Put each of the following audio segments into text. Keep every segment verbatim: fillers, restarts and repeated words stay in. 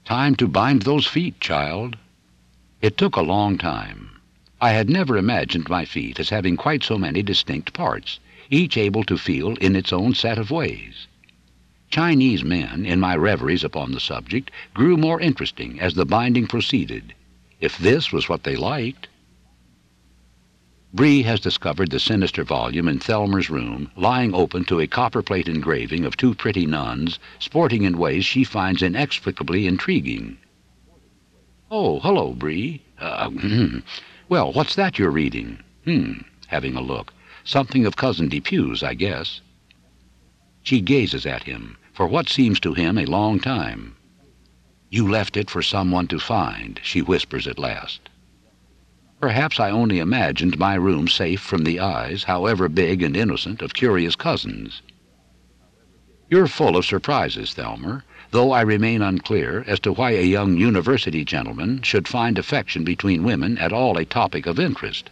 Time to bind those feet, child." It took a long time. I had never imagined my feet as having quite so many distinct parts, each able to feel in its own set of ways. Chinese men, in my reveries upon the subject, grew more interesting as the binding proceeded, if this was what they liked. Bree has discovered the sinister volume in Thelmer's room, lying open to a copperplate engraving of two pretty nuns, sporting in ways she finds inexplicably intriguing. "Oh, hello, Bree. Uh, well, what's that you're reading?" Hmm, having a look. "Something of Cousin Depue's, I guess." She gazes at him, for what seems to him a long time. "You left it for someone to find," she whispers at last. Perhaps I only imagined my room safe from the eyes, however big and innocent, of curious cousins. "You're full of surprises, Thelmer, though I remain unclear as to why a young university gentleman should find affection between women at all a topic of interest."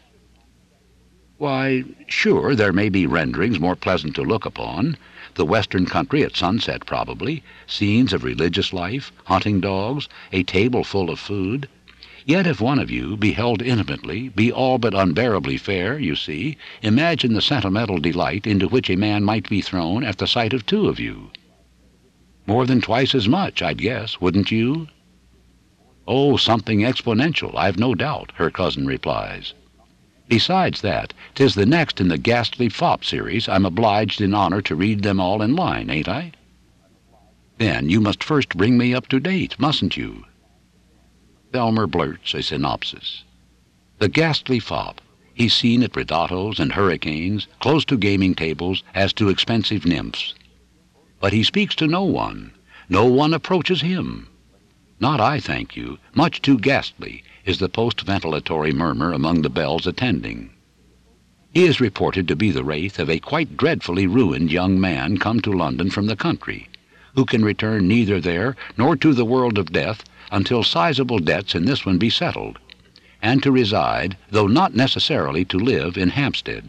"Why, sure, there may be renderings more pleasant to look upon. The western country at sunset, probably, scenes of religious life, hunting dogs, a table full of food. Yet if one of you, beheld intimately, be all but unbearably fair, you see, imagine the sentimental delight into which a man might be thrown at the sight of two of you." "More than twice as much, I'd guess, wouldn't you?" "Oh, something exponential, I've no doubt," her cousin replies. "Besides that, 'tis the next in the Ghastly Fop series. I'm obliged in honor to read them all in line, ain't I?" "Then you must first bring me up to date, mustn't you?" Thelmer blurts a synopsis. The Ghastly Fop. He's seen at ridottos and hurricanes, close to gaming tables, as to expensive nymphs. But he speaks to no one. No one approaches him. "Not I, thank you. Much too ghastly," is the post-ventilatory murmur among the belles attending. He is reported to be the wraith of a quite dreadfully ruined young man come to London from the country, who can return neither there nor to the world of death until sizable debts in this one be settled, and to reside, though not necessarily to live, in Hampstead.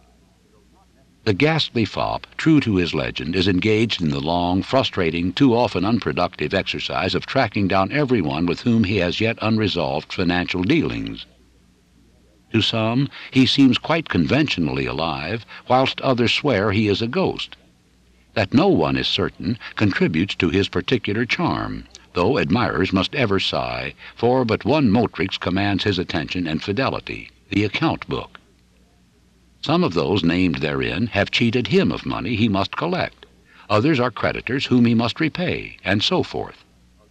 The Ghastly Fop, true to his legend, is engaged in the long, frustrating, too often unproductive exercise of tracking down everyone with whom he has yet unresolved financial dealings. To some he seems quite conventionally alive, whilst others swear he is a ghost. That no one is certain contributes to his particular charm, though admirers must ever sigh, for but one motrix commands his attention and fidelity, the account book. Some of those named therein have cheated him of money he must collect. Others are creditors whom he must repay, and so forth.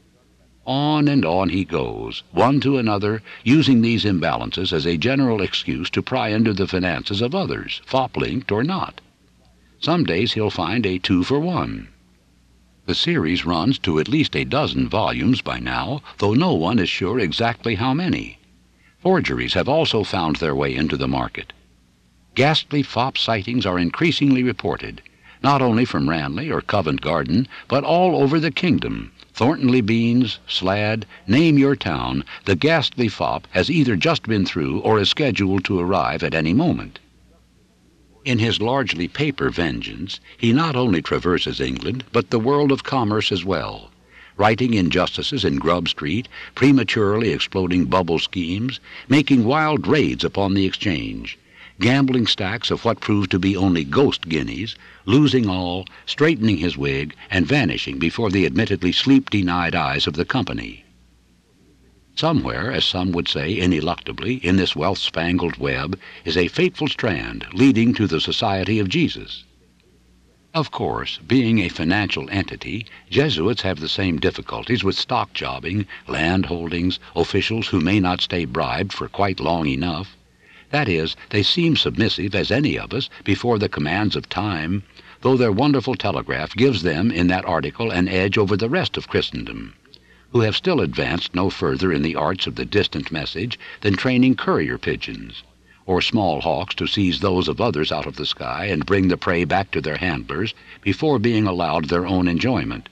On and on he goes, one to another, using these imbalances as a general excuse to pry into the finances of others, fop-linked or not. Some days he'll find a two for one. The series runs to at least a dozen volumes by now, though no one is sure exactly how many. Forgeries have also found their way into the market. Ghastly Fop sightings are increasingly reported, not only from Ranelagh or Covent Garden, but all over the kingdom. Thornton-le-Beans, Slade, name your town, the Ghastly Fop has either just been through or is scheduled to arrive at any moment. In his largely paper vengeance, he not only traverses England, but the world of commerce as well, writing injustices in Grub Street, prematurely exploding bubble schemes, making wild raids upon the exchange, gambling stacks of what proved to be only ghost guineas, losing all, straightening his wig, and vanishing before the admittedly sleep-denied eyes of the company. Somewhere, as some would say ineluctably, in this wealth-spangled web is a fateful strand leading to the Society of Jesus. Of course, being a financial entity, Jesuits have the same difficulties with stock jobbing, land holdings, officials who may not stay bribed for quite long enough. That is, they seem submissive as any of us before the commands of time, though their wonderful telegraph gives them in that article an edge over the rest of Christendom, who have still advanced no further in the arts of the distant message than training courier pigeons, or small hawks to seize those of others out of the sky and bring the prey back to their handlers before being allowed their own enjoyment.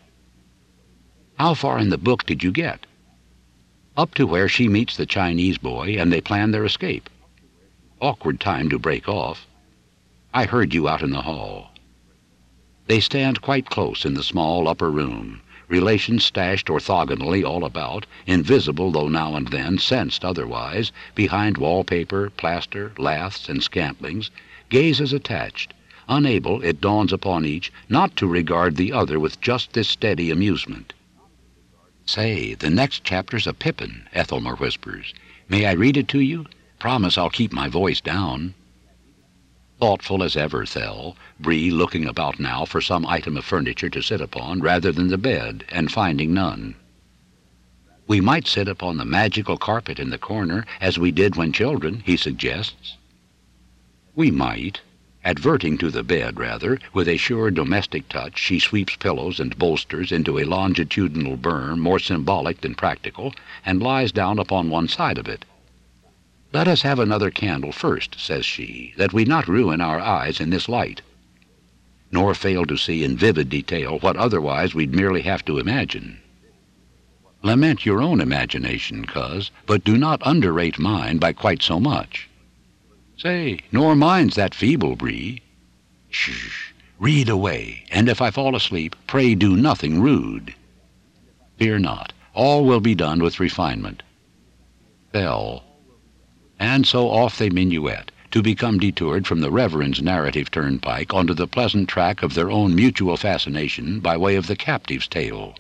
How far in the book did you get? Up to where she meets the Chinese boy and they plan their escape. Awkward time to break off. I heard you out in the hall. They stand quite close in the small upper room, relations stashed orthogonally all about, invisible though now and then sensed otherwise, behind wallpaper, plaster, laths, and scantlings, gazes attached, unable, it dawns upon each, not to regard the other with just this steady amusement. "Say, the next chapter's a pippin," Ethelmer whispers. "May I read it to you? Promise I'll keep my voice down." Thoughtful as ever, Thel, Bree looking about now for some item of furniture to sit upon rather than the bed, and finding none. "We might sit upon the magical carpet in the corner, as we did when children," he suggests. "We might." Adverting to the bed, rather, with a sure domestic touch, she sweeps pillows and bolsters into a longitudinal berm more symbolic than practical, and lies down upon one side of it. "Let us have another candle first," says she, "that we not ruin our eyes in this light, nor fail to see in vivid detail what otherwise we'd merely have to imagine. Lament your own imagination, coz, but do not underrate mine by quite so much. Say, nor mine's that feeble, Bree. Shh, read away, and if I fall asleep, pray do nothing rude. Fear not, all will be done with refinement." Bell. And so off they minuet, to become detoured from the Reverend's narrative turnpike onto the pleasant track of their own mutual fascination by way of the captive's tale.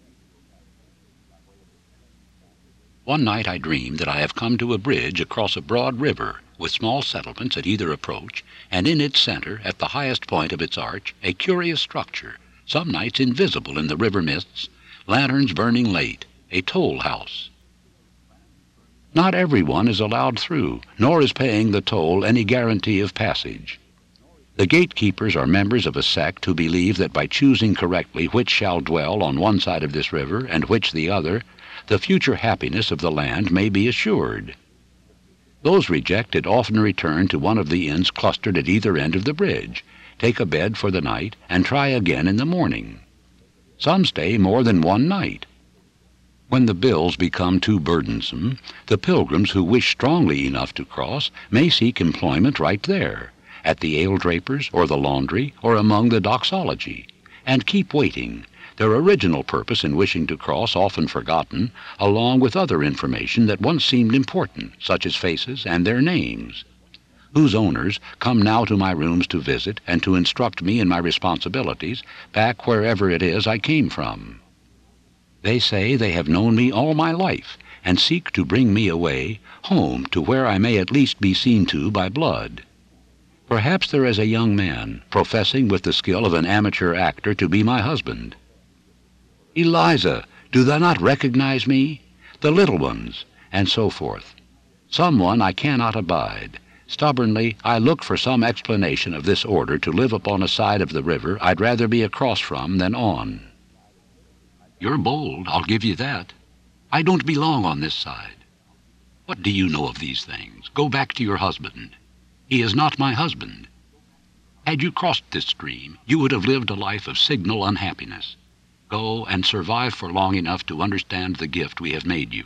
One night I dreamed that I have come to a bridge across a broad river, with small settlements at either approach, and in its center, at the highest point of its arch, a curious structure, some nights invisible in the river mists, lanterns burning late, a toll house. Not everyone is allowed through, nor is paying the toll any guarantee of passage. The gatekeepers are members of a sect who believe that by choosing correctly which shall dwell on one side of this river and which the other, the future happiness of the land may be assured. Those rejected often return to one of the inns clustered at either end of the bridge, take a bed for the night, and try again in the morning. Some stay more than one night. When the bills become too burdensome, the pilgrims who wish strongly enough to cross may seek employment right there, at the ale-draper's or the laundry or among the doxology, and keep waiting, their original purpose in wishing to cross often forgotten, along with other information that once seemed important, such as faces and their names, whose owners come now to my rooms to visit and to instruct me in my responsibilities back wherever it is I came from. They say they have known me all my life, and seek to bring me away, home to where I may at least be seen to by blood. Perhaps there is a young man, professing with the skill of an amateur actor to be my husband. "Eliza, do thou not recognize me? The little ones," and so forth. Someone I cannot abide. Stubbornly, I look for some explanation of this order to live upon a side of the river I'd rather be across from than on. "You're bold, I'll give you that. I don't belong on this side. What do you know of these things? Go back to your husband. He is not my husband. Had you crossed this stream, you would have lived a life of signal unhappiness. Go and survive for long enough to understand the gift we have made you."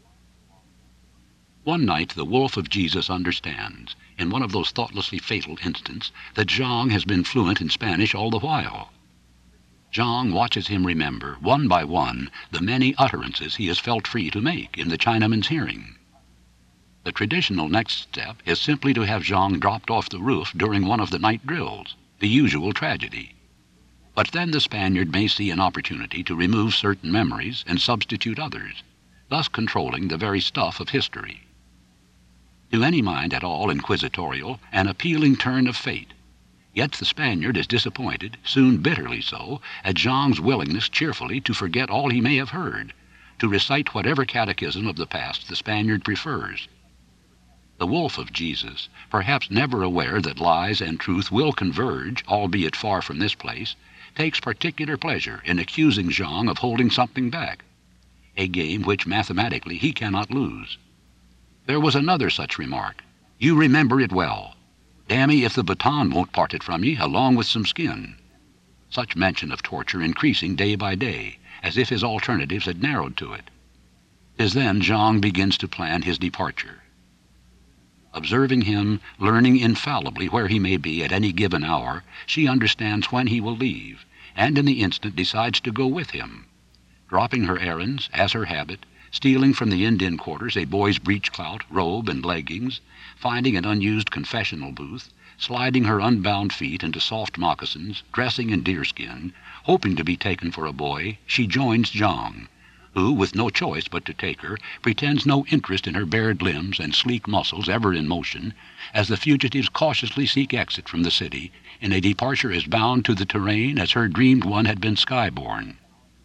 One night the Wolf of Jesus understands, in one of those thoughtlessly fatal instants, that Zhang has been fluent in Spanish all the while. Zhang watches him remember, one by one, the many utterances he has felt free to make in the Chinaman's hearing. The traditional next step is simply to have Zhang dropped off the roof during one of the night drills, the usual tragedy. But then the Spaniard may see an opportunity to remove certain memories and substitute others, thus controlling the very stuff of history. To any mind at all inquisitorial, an appealing turn of fate. Yet the Spaniard is disappointed, soon bitterly so, at Zhang's willingness cheerfully to forget all he may have heard, to recite whatever catechism of the past the Spaniard prefers. The Wolf of Jesus, perhaps never aware that lies and truth will converge, albeit far from this place, takes particular pleasure in accusing Zhang of holding something back, a game which mathematically he cannot lose. There was another such remark. "You remember it well. Dammy if the baton won't part it from ye, along with some skin." Such mention of torture increasing day by day, as if his alternatives had narrowed to it. 'Tis then Zhang begins to plan his departure. Observing him, learning infallibly where he may be at any given hour, she understands when he will leave, and in the instant decides to go with him. dropping her errands, as her habit, stealing from the Indian quarters a boy's breechclout, robe, and leggings, finding an unused confessional booth, sliding her unbound feet into soft moccasins, dressing in deerskin, hoping to be taken for a boy, she joins Zhang, who, with no choice but to take her, pretends no interest in her bared limbs and sleek muscles ever in motion, as the fugitives cautiously seek exit from the city in a departure as bound to the terrain as her dreamed one had been skyborn.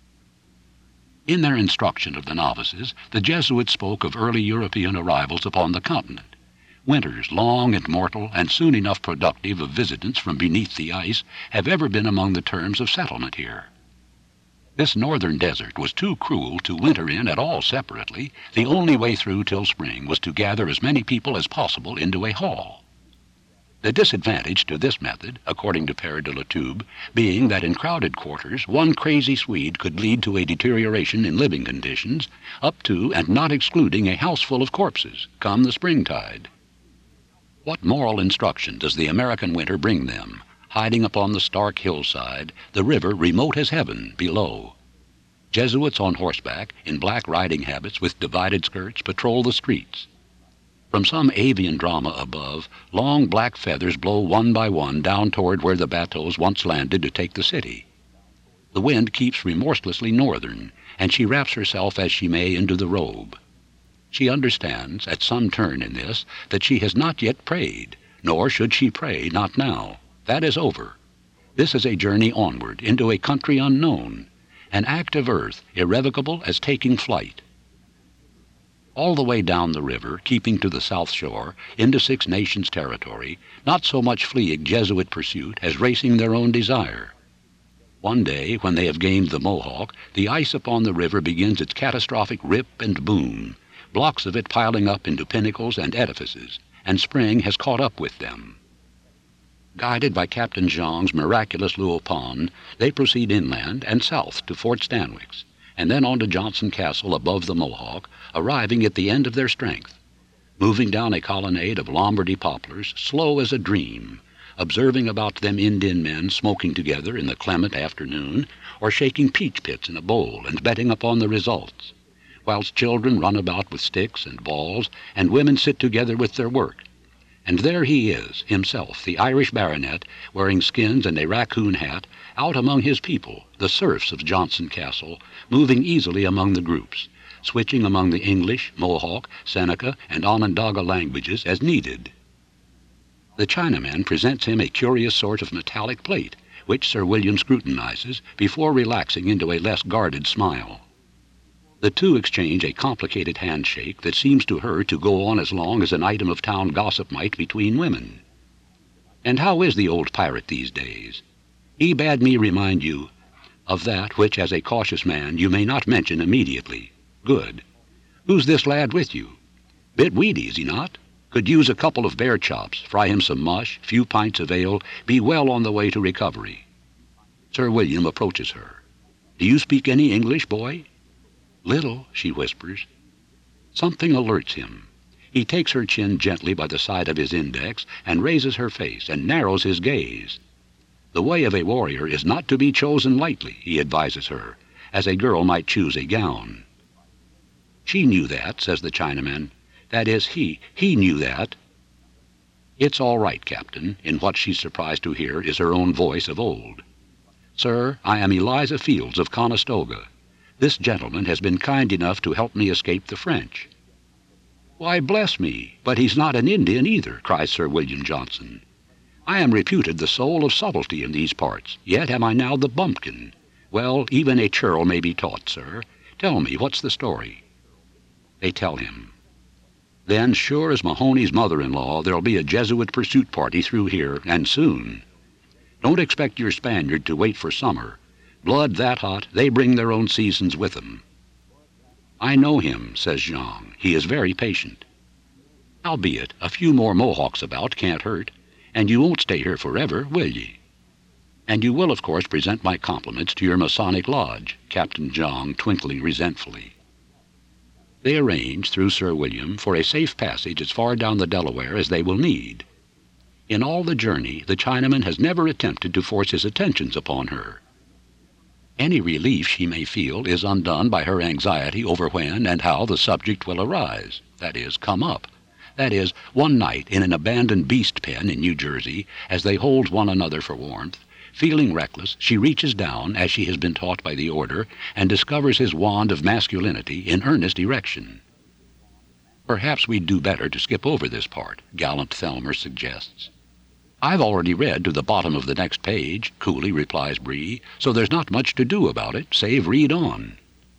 In their instruction of the novices, the Jesuits spoke of early European arrivals upon the continent. Winters long and mortal, and soon enough productive of visitants from beneath the ice, have ever been among the terms of settlement here. This northern desert was too cruel to winter in at all separately. The only way through till spring was to gather as many people as possible into a hall. The disadvantage to this method, according to Père de la Tube, being that in crowded quarters one crazy Swede could lead to a deterioration in living conditions, up to and not excluding a house full of corpses, come the springtide. What moral instruction does the American winter bring them? Hiding upon the stark hillside, the river remote as heaven below. Jesuits on horseback, in black riding habits with divided skirts, patrol the streets. From some avian drama above, long black feathers blow one by one down toward where the bateaus once landed to take the city. The wind keeps remorselessly northern, and she wraps herself as she may into the robe. She understands, at some turn in this, that she has not yet prayed, nor should she pray, not now. That is over. This is a journey onward into a country unknown, an act of earth irrevocable as taking flight. All the way down the river, keeping to the south shore, into Six Nations territory, not so much fleeing Jesuit pursuit as racing their own desire. One day, when they have gained the Mohawk, the ice upon the river begins its catastrophic rip and boom, blocks of it piling up into pinnacles and edifices, and spring has caught up with them. Guided by Captain Zhang's miraculous Luopan, they proceed inland and south to Fort Stanwix, and then on to Johnson Castle above the Mohawk, arriving at the end of their strength, moving down a colonnade of Lombardy poplars, slow as a dream, observing about them Indian men smoking together in the clement afternoon, or shaking peach pits in a bowl and betting upon the results, whilst children run about with sticks and balls, and women sit together with their work. And there he is, himself, the Irish baronet, wearing skins and a raccoon hat, out among his people, the serfs of Johnson Castle, moving easily among the groups, switching among the English, Mohawk, Seneca, and Onondaga languages as needed. The Chinaman presents him a curious sort of metallic plate, which Sir William scrutinizes before relaxing into a less guarded smile. The two exchange a complicated handshake that seems to her to go on as long as an item of town gossip might between women. And how is the old pirate these days? He bade me remind you of that which, as a cautious man, you may not mention immediately. Good. Who's this lad with you? Bit weedy, is he not? Could use a couple of bear chops, fry him some mush, few pints of ale, be well on the way to recovery. Sir William approaches her. Do you speak any English, boy? Little, she whispers. Something alerts him. He takes her chin gently by the side of his index and raises her face and narrows his gaze. The way of a warrior is not to be chosen lightly, he advises her, as a girl might choose a gown. She knew that, says the Chinaman. That is, he, he knew that. It's all right, Captain, in what she's surprised to hear is her own voice of old. Sir, I am Eliza Fields of Conestoga. This gentleman has been kind enough to help me escape the French. Why, bless me, but he's not an Indian either, cries Sir William Johnson. I am reputed the soul of subtlety in these parts, yet am I now the bumpkin. Well, even a churl may be taught, sir. Tell me, what's the story? They tell him. Then, sure as Mahoney's mother-in-law, there'll be a Jesuit pursuit party through here, and soon. Don't expect your Spaniard to wait for summer. Blood that hot, they bring their own seasons with them. I know him, says Zhang. He is very patient. Albeit, a few more Mohawks about can't hurt, and you won't stay here forever, will ye? And you will, of course, present my compliments to your Masonic Lodge, Captain Zhang twinkling resentfully. They arrange, through Sir William, for a safe passage as far down the Delaware as they will need. In all the journey, the Chinaman has never attempted to force his attentions upon her. Any relief she may feel is undone by her anxiety over when and how the subject will arise, that is, come up. That is, one night in an abandoned beast pen in New Jersey, as they hold one another for warmth, feeling reckless, she reaches down, as she has been taught by the order, and discovers his wand of masculinity in earnest erection. Perhaps we'd do better to skip over this part, gallant Thelmer suggests. I've already read to the bottom of the next page, coolly replies Bree, so there's not much to do about it, save read on.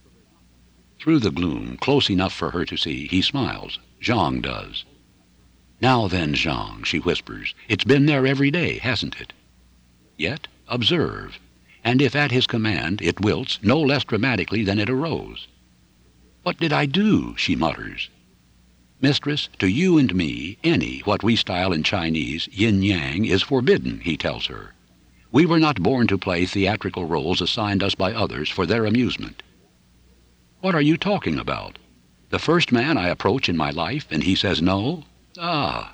Through the gloom, close enough for her to see, he smiles. Zhang does. Now then, Zhang, she whispers, it's been there every day, hasn't it? Yet, observe, and if at his command it wilts no less dramatically than it arose. What did I do? She mutters. Mistress, to you and me, any, what we style in Chinese, yin-yang, is forbidden, he tells her. We were not born to play theatrical roles assigned us by others for their amusement. What are you talking about? The first man I approach in my life, and he says no? Ah.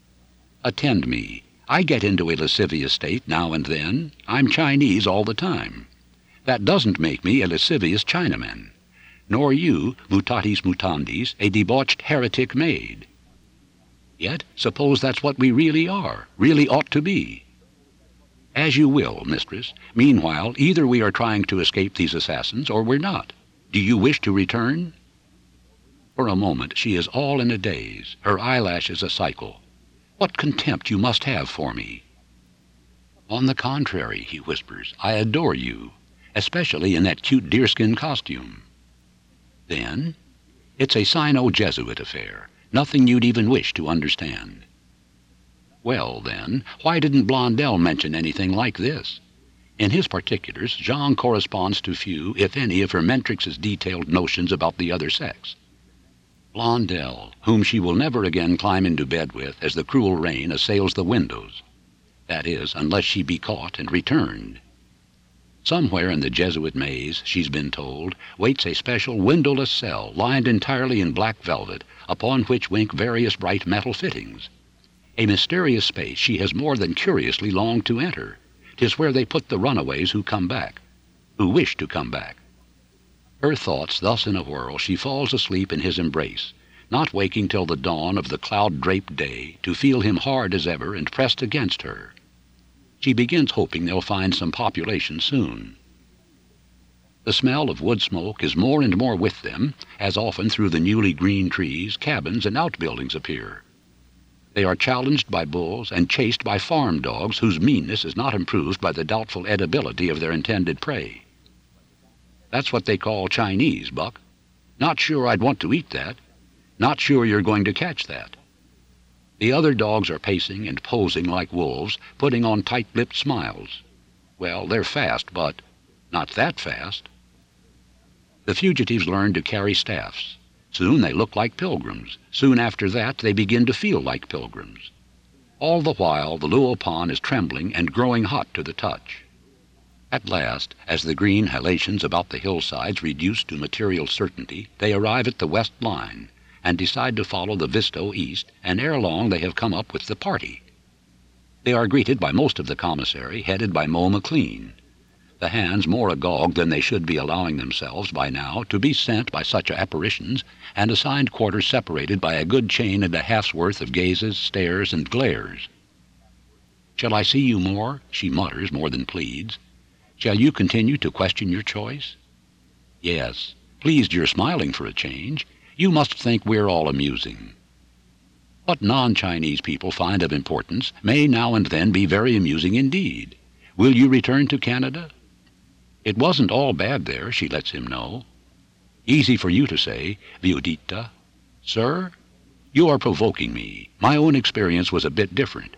Attend me. I get into a lascivious state now and then. I'm Chinese all the time. That doesn't make me a lascivious Chinaman. Nor you, mutatis mutandis, a debauched heretic maid. Yet, suppose that's what we really are, really ought to be. As you will, mistress. Meanwhile, either we are trying to escape these assassins, or we're not. Do you wish to return? For a moment she is all in a daze, her eyelashes a cycle. What contempt you must have for me. On the contrary, he whispers, I adore you, especially in that cute deerskin costume. Then, it's a Sino-Jesuit affair, nothing you'd even wish to understand. Well, then, why didn't Blondel mention anything like this? In his particulars, Zhang corresponds to few, if any, of her mentrix's detailed notions about the other sex. Blondel, whom she will never again climb into bed with as the cruel rain assails the windows. That is, unless she be caught and returned. Somewhere in the Jesuit maze, she's been told, waits a special windowless cell lined entirely in black velvet, upon which wink various bright metal fittings. A mysterious space she has more than curiously longed to enter. 'Tis where they put the runaways who come back, who wish to come back. Her thoughts thus in a whirl, she falls asleep in his embrace, not waking till the dawn of the cloud-draped day, to feel him hard as ever and pressed against her. She begins hoping they'll find some population soon. The smell of wood smoke is more and more with them, as often through the newly green trees, cabins and outbuildings appear. They are challenged by bulls and chased by farm dogs whose meanness is not improved by the doubtful edibility of their intended prey. That's what they call Chinese, Buck. Not sure I'd want to eat that. Not sure you're going to catch that. The other dogs are pacing and posing like wolves, putting on tight-lipped smiles. Well, they're fast, but not that fast. The fugitives learn to carry staffs. Soon they look like pilgrims. Soon after that they begin to feel like pilgrims. All the while the Luopan is trembling and growing hot to the touch. At last, as the green halations about the hillsides reduce to material certainty, they arrive at the west line, and decide to follow the Visto east, and ere long they have come up with the party. They are greeted by most of the commissary, headed by Moe McLean. The hands more agog than they should be allowing themselves by now to be sent by such apparitions, and assigned quarters separated by a good chain and a half's worth of gazes, stares, and glares. "Shall I see you more?" she mutters more than pleads. "Shall you continue to question your choice?" "Yes. Pleased you're smiling for a change. You must think we're all amusing." What non-Chinese people find of importance may now and then be very amusing indeed. Will you return to Canada? It wasn't all bad there, she lets him know. Easy for you to say, Viudita. Sir? You are provoking me. My own experience was a bit different.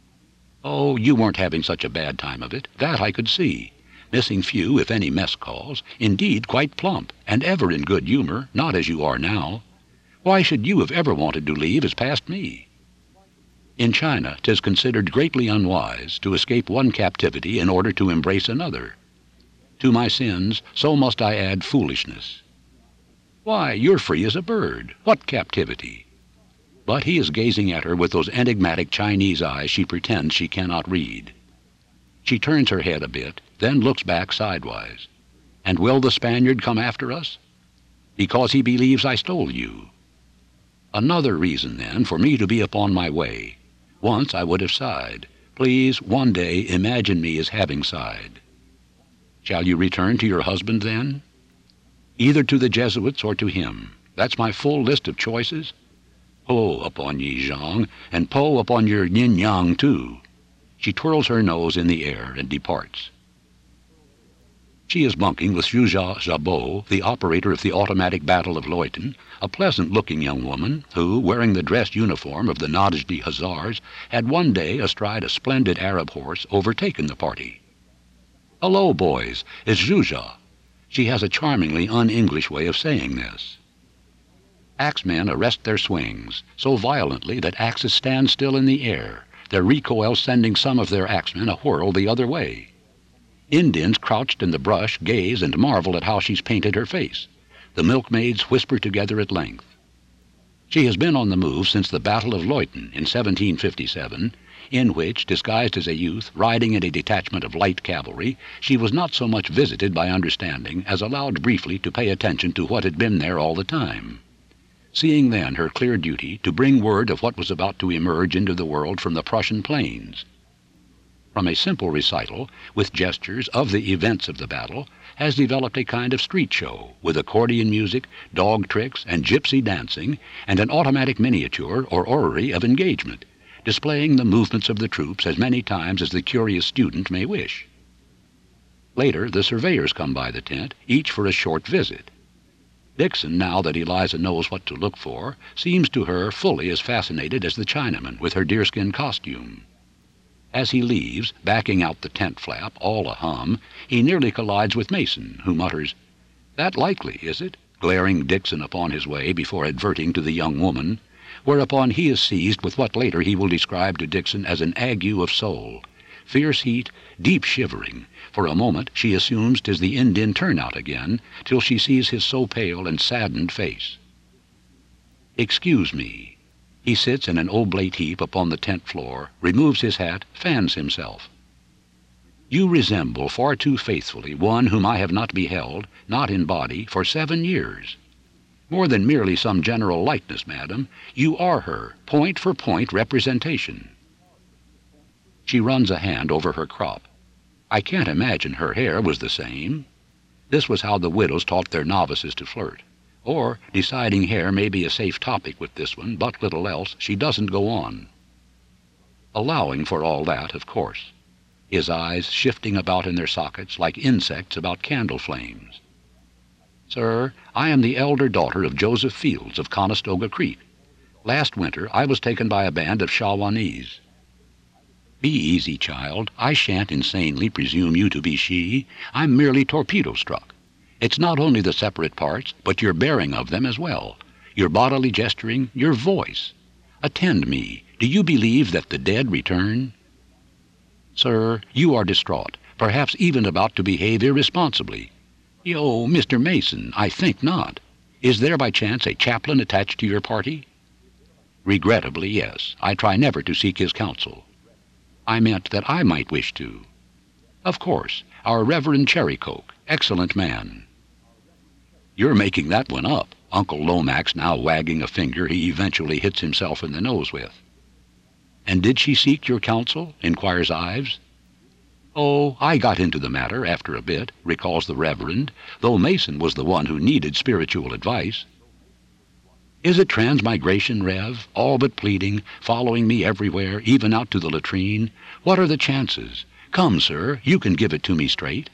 Oh, you weren't having such a bad time of it. That I could see. Missing few, if any, mess calls. Indeed, quite plump, and ever in good humor, not as you are now. Why should you have ever wanted to leave is past me. In China, 'tis considered greatly unwise to escape one captivity in order to embrace another. To my sins, so must I add foolishness. Why, you're free as a bird. What captivity? But he is gazing at her with those enigmatic Chinese eyes she pretends she cannot read. She turns her head a bit, then looks back sidewise. And will the Spaniard come after us? Because he believes I stole you. Another reason, then, for me to be upon my way. Once I would have sighed. Please, one day, imagine me as having sighed. Shall you return to your husband, then? Either to the Jesuits or to him. That's my full list of choices. Ho upon ye, Zhang, and po upon your yin-yang, too. She twirls her nose in the air and departs. She is bunking with Zhuzha Zabot, the operator of the automatic battle of Leuthen, a pleasant-looking young woman who, wearing the dress uniform of the Najdi Hussars, had one day, astride a splendid Arab horse, overtaken the party. "Hello, boys, it's Zhuzha." She has a charmingly un-English way of saying this. Axemen arrest their swings, so violently that axes stand still in the air, their recoil sending some of their axemen a whirl the other way. Indians crouched in the brush gaze and marvel at how she's painted her face. The milkmaids whisper together at length. She has been on the move since the Battle of Leuthen in seventeen fifty-seven, in which, disguised as a youth, riding in a detachment of light cavalry, she was not so much visited by understanding as allowed briefly to pay attention to what had been there all the time. Seeing then her clear duty to bring word of what was about to emerge into the world from the Prussian plains. From a simple recital, with gestures of the events of the battle, has developed a kind of street show, with accordion music, dog tricks, and gypsy dancing, and an automatic miniature or orrery of engagement, displaying the movements of the troops as many times as the curious student may wish. Later, the surveyors come by the tent, each for a short visit. Dixon, now that Eliza knows what to look for, seems to her fully as fascinated as the Chinaman with her deerskin costume. As he leaves, backing out the tent flap, all a-hum, he nearly collides with Mason, who mutters, "That likely, is it?" glaring Dixon upon his way before adverting to the young woman, whereupon he is seized with what later he will describe to Dixon as an ague of soul. Fierce heat, deep shivering. For a moment she assumes 'tis the Indian turnout again, till she sees his so pale and saddened face. "Excuse me." He sits in an oblate heap upon the tent floor, removes his hat, fans himself. "You resemble far too faithfully one whom I have not beheld, not in body, for seven years. More than merely some general likeness, madam, you are her, point for point representation." She runs a hand over her crop. I can't imagine her hair was the same. This was how the widows taught their novices to flirt. Or, deciding hair may be a safe topic with this one, but little else, she doesn't go on. Allowing for all that, of course. His eyes shifting about in their sockets like insects about candle flames. "Sir, I am the elder daughter of Joseph Fields of Conestoga Creek. Last winter I was taken by a band of Shawanese." "Be easy, child. I shan't insanely presume you to be she. I'm merely torpedo-struck. It's not only the separate parts, but your bearing of them as well, your bodily gesturing, your voice. Attend me. Do you believe that the dead return?" "Sir, you are distraught, perhaps even about to behave irresponsibly." "Yo, Mister Mason, I think not. Is there by chance a chaplain attached to your party?" "Regrettably, yes. I try never to seek his counsel." "I meant that I might wish to." "Of course, our Reverend Cherrycoke, excellent man." "You're making that one up," Uncle Lomax now wagging a finger he eventually hits himself in the nose with. "And did she seek your counsel?" inquires Ives. "Oh, I got into the matter after a bit," recalls the Reverend, though Mason was the one who needed spiritual advice. "Is it transmigration, Rev? All but pleading, following me everywhere, even out to the latrine? What are the chances? Come, sir, you can give it to me straight."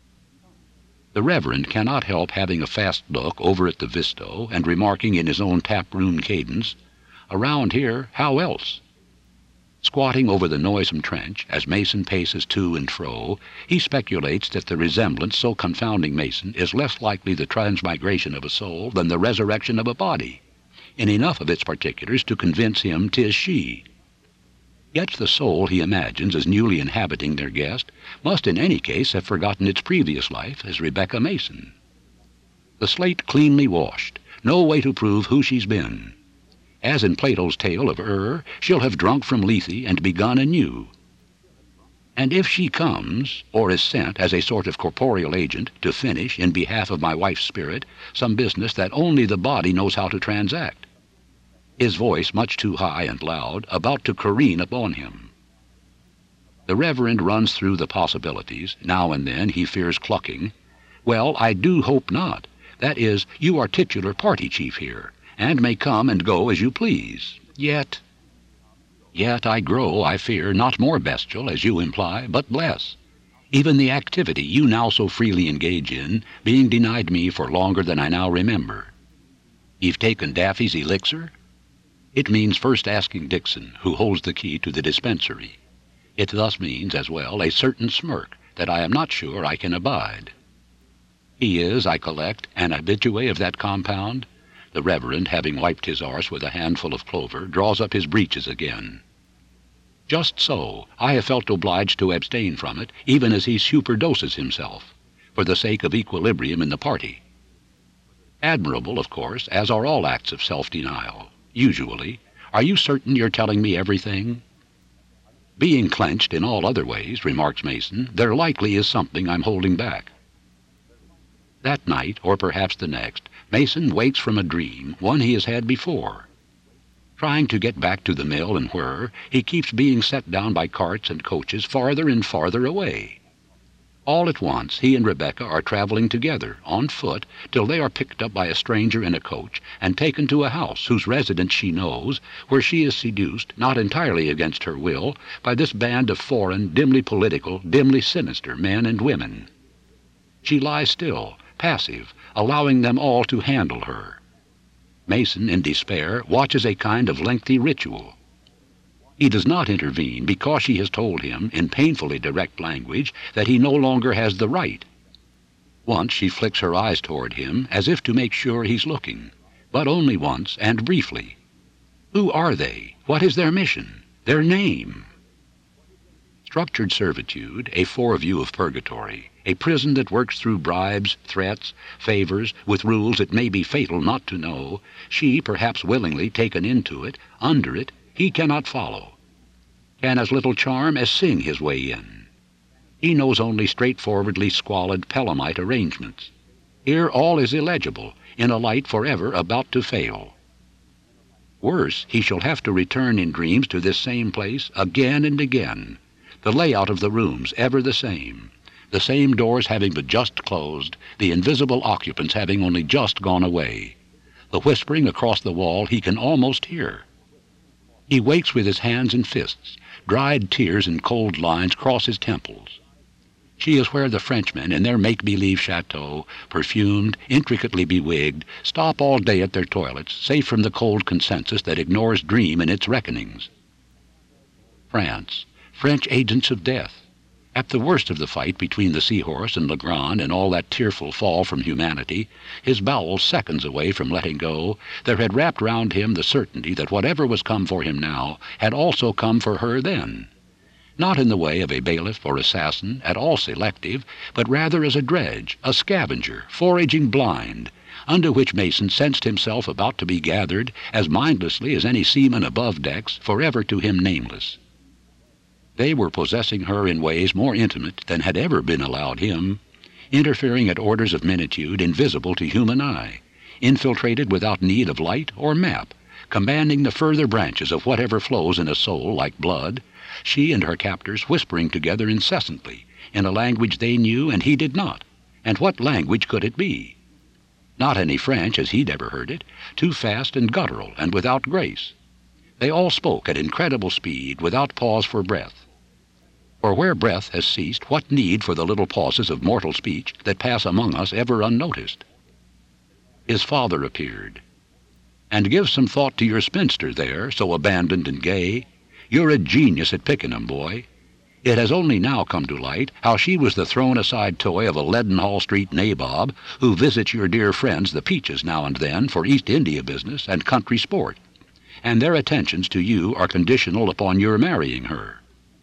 The Reverend cannot help having a fast look over at the Visto and remarking in his own tap-room cadence, "Around here, how else?" Squatting over the noisome trench, as Mason paces to and fro, he speculates that the resemblance so confounding Mason is less likely the transmigration of a soul than the resurrection of a body, in enough of its particulars to convince him 'tis she. Yet the soul he imagines as newly inhabiting their guest must in any case have forgotten its previous life as Rebecca Mason. The slate cleanly washed, no way to prove who she's been. As in Plato's tale of Ur, she'll have drunk from Lethe and begun anew. And if she comes, or is sent as a sort of corporeal agent to finish, in behalf of my wife's spirit, some business that only the body knows how to transact, his voice much too high and loud, about to careen upon him. The Reverend runs through the possibilities. Now and then he fears clucking. Well, I do hope not. That is, you are titular party chief here, and may come and go as you please. Yet, yet I grow, I fear, not more bestial, as you imply, but less. Even the activity you now so freely engage in, being denied me for longer than I now remember. You've taken Daffy's elixir? It means first asking Dixon, who holds the key to the dispensary. It thus means, as well, a certain smirk that I am not sure I can abide. He is, I collect, an habitué of that compound. The Reverend, having wiped his arse with a handful of clover, draws up his breeches again. Just so, I have felt obliged to abstain from it, even as he superdoses himself, for the sake of equilibrium in the party. Admirable, of course, as are all acts of self-denial. Usually. Are you certain you're telling me everything? Being clenched in all other ways, remarks Mason, there likely is something I'm holding back. That night, or perhaps the next, Mason wakes from a dream, one he has had before. Trying to get back to the mill and where, he keeps being set down by carts and coaches farther and farther away. All at once he and Rebecca are traveling together, on foot, till they are picked up by a stranger in a coach and taken to a house whose residence she knows, where she is seduced, not entirely against her will, by this band of foreign, dimly political, dimly sinister men and women. She lies still, passive, allowing them all to handle her. Mason, in despair, watches a kind of lengthy ritual. He does not intervene because she has told him, in painfully direct language, that he no longer has the right. Once she flicks her eyes toward him, as if to make sure he's looking, but only once, and briefly. Who are they? What is their mission? Their name? Structured servitude, a foreview of purgatory, a prison that works through bribes, threats, favors, with rules it may be fatal not to know, she perhaps willingly taken into it, under it, he cannot follow, can as little charm as sing his way in. He knows only straightforwardly squalid Pelamite arrangements. Here all is illegible, in a light forever about to fail. Worse, he shall have to return in dreams to this same place again and again, the layout of the rooms ever the same, the same doors having but just closed, the invisible occupants having only just gone away. The whispering across the wall he can almost hear. He wakes with his hands and fists. Dried tears and cold lines cross his temples. She is where the Frenchmen, in their make-believe chateau, perfumed, intricately bewigged, stop all day at their toilets, safe from the cold consensus that ignores dream in its reckonings. France, French agents of death. At the worst of the fight between the Seahorse and Legrand and all that tearful fall from humanity, his bowels seconds away from letting go, there had wrapped round him the certainty that whatever was come for him now had also come for her then. Not in the way of a bailiff or assassin, at all selective, but rather as a dredge, a scavenger, foraging blind, under which Mason sensed himself about to be gathered, as mindlessly as any seaman above decks, forever to him nameless. They were possessing her in ways more intimate than had ever been allowed him, interfering at orders of minitude invisible to human eye, infiltrated without need of light or map, commanding the further branches of whatever flows in a soul like blood, she and her captors whispering together incessantly, in a language they knew and he did not. And what language could it be? Not any French as he'd ever heard it, too fast and guttural and without grace. They all spoke at incredible speed, without pause for breath. For where breath has ceased, what need for the little pauses of mortal speech that pass among us ever unnoticed? His father appeared. And give some thought to your spinster there, so abandoned and gay. You're a genius at picking 'em, boy. It has only now come to light how she was the thrown-aside toy of a Leadenhall Street nabob who visits your dear friends the Peaches now and then for East India business and country sport, and their attentions to you are conditional upon your marrying her.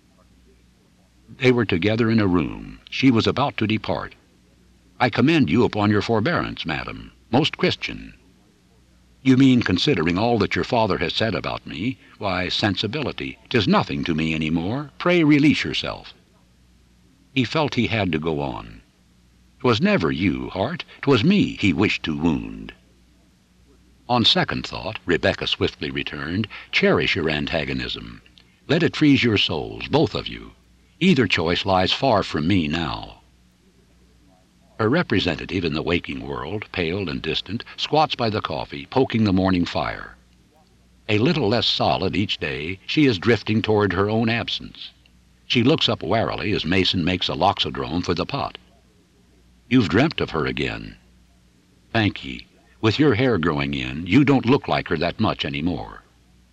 They were together in a room. She was about to depart. I commend you upon your forbearance, madam. Most Christian. You mean, considering all that your father has said about me, why, sensibility, 'tis nothing to me any more. Pray release yourself. He felt he had to go on. "'Twas never you, Hart. 'Twas me he wished to wound." "On second thought," Rebecca swiftly returned, "cherish your antagonism. Let it freeze your souls, both of you. Either choice lies far from me now." Her representative in the waking world, pale and distant, squats by the coffee, poking the morning fire. A little less solid each day, she is drifting toward her own absence. She looks up warily as Mason makes a loxodrome for the pot. "You've dreamt of her again." "Thank ye. With your hair growing in, you don't look like her that much any more."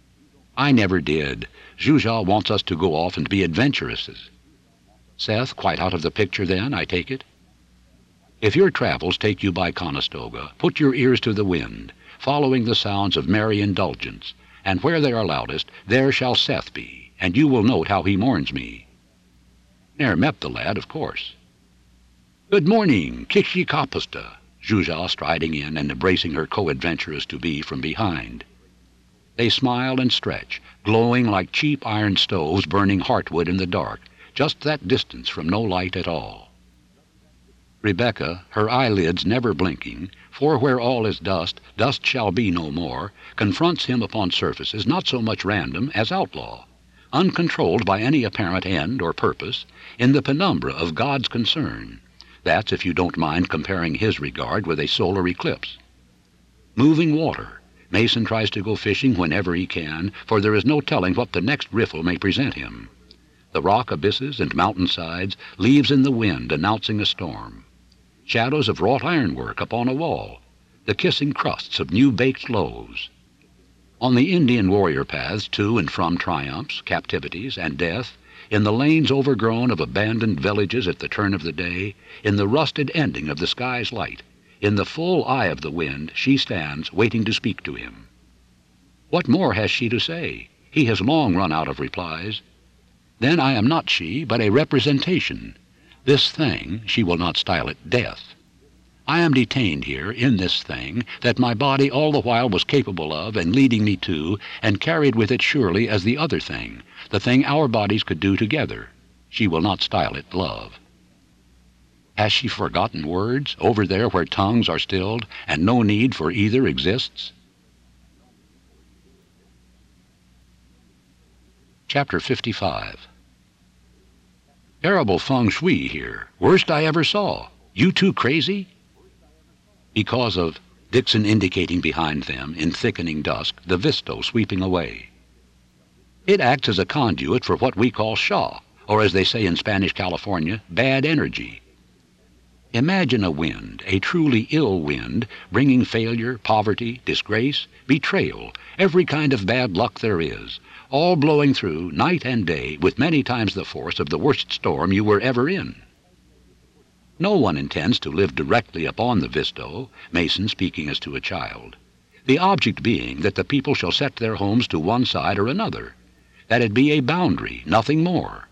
"I never did. Zhuzha wants us to go off and be adventuresses." "Seth quite out of the picture then, I take it?" "If your travels take you by Conestoga, put your ears to the wind, following the sounds of merry indulgence, and where they are loudest, there shall Seth be, and you will note how he mourns me." "Ne'er met the lad, of course." "Good morning, Kishki Kapusta," Zhuzha striding in and embracing her co-adventuress-to-be from behind. They smile and stretch, glowing like cheap iron stoves burning heartwood in the dark, just that distance from no light at all. Rebecca, her eyelids never blinking, for where all is dust, dust shall be no more, confronts him upon surfaces not so much random as outlaw, uncontrolled by any apparent end or purpose, in the penumbra of God's concern. That's if you don't mind comparing his regard with a solar eclipse. Moving water. Mason tries to go fishing whenever he can, for there is no telling what the next riffle may present him. The rock abysses and mountainsides, leaves in the wind announcing a storm. Shadows of wrought ironwork upon a wall, the kissing crusts of new-baked loaves. On the Indian warrior paths to and from triumphs, captivities, and death, in the lanes overgrown of abandoned villages at the turn of the day, in the rusted ending of the sky's light, in the full eye of the wind, she stands waiting to speak to him. What more has she to say? He has long run out of replies. Then I am not she, but a representation. This thing, she will not style it death. I am detained here in this thing that my body all the while was capable of and leading me to, and carried with it surely as the other thing, the thing our bodies could do together. She will not style it love. Has she forgotten words, over there where tongues are stilled, and no need for either exists? Chapter fifty-five. Terrible feng shui here. Worst I ever saw. You two crazy? Because of, Dixon indicating behind them, in thickening dusk, the visto sweeping away. It acts as a conduit for what we call Shaw, or as they say in Spanish California, bad energy. Imagine a wind, a truly ill wind, bringing failure, poverty, disgrace, betrayal, every kind of bad luck there is, all blowing through night and day with many times the force of the worst storm you were ever in. No one intends to live directly upon the visto, Mason speaking as to a child, the object being that the people shall set their homes to one side or another, that it be a boundary, nothing more.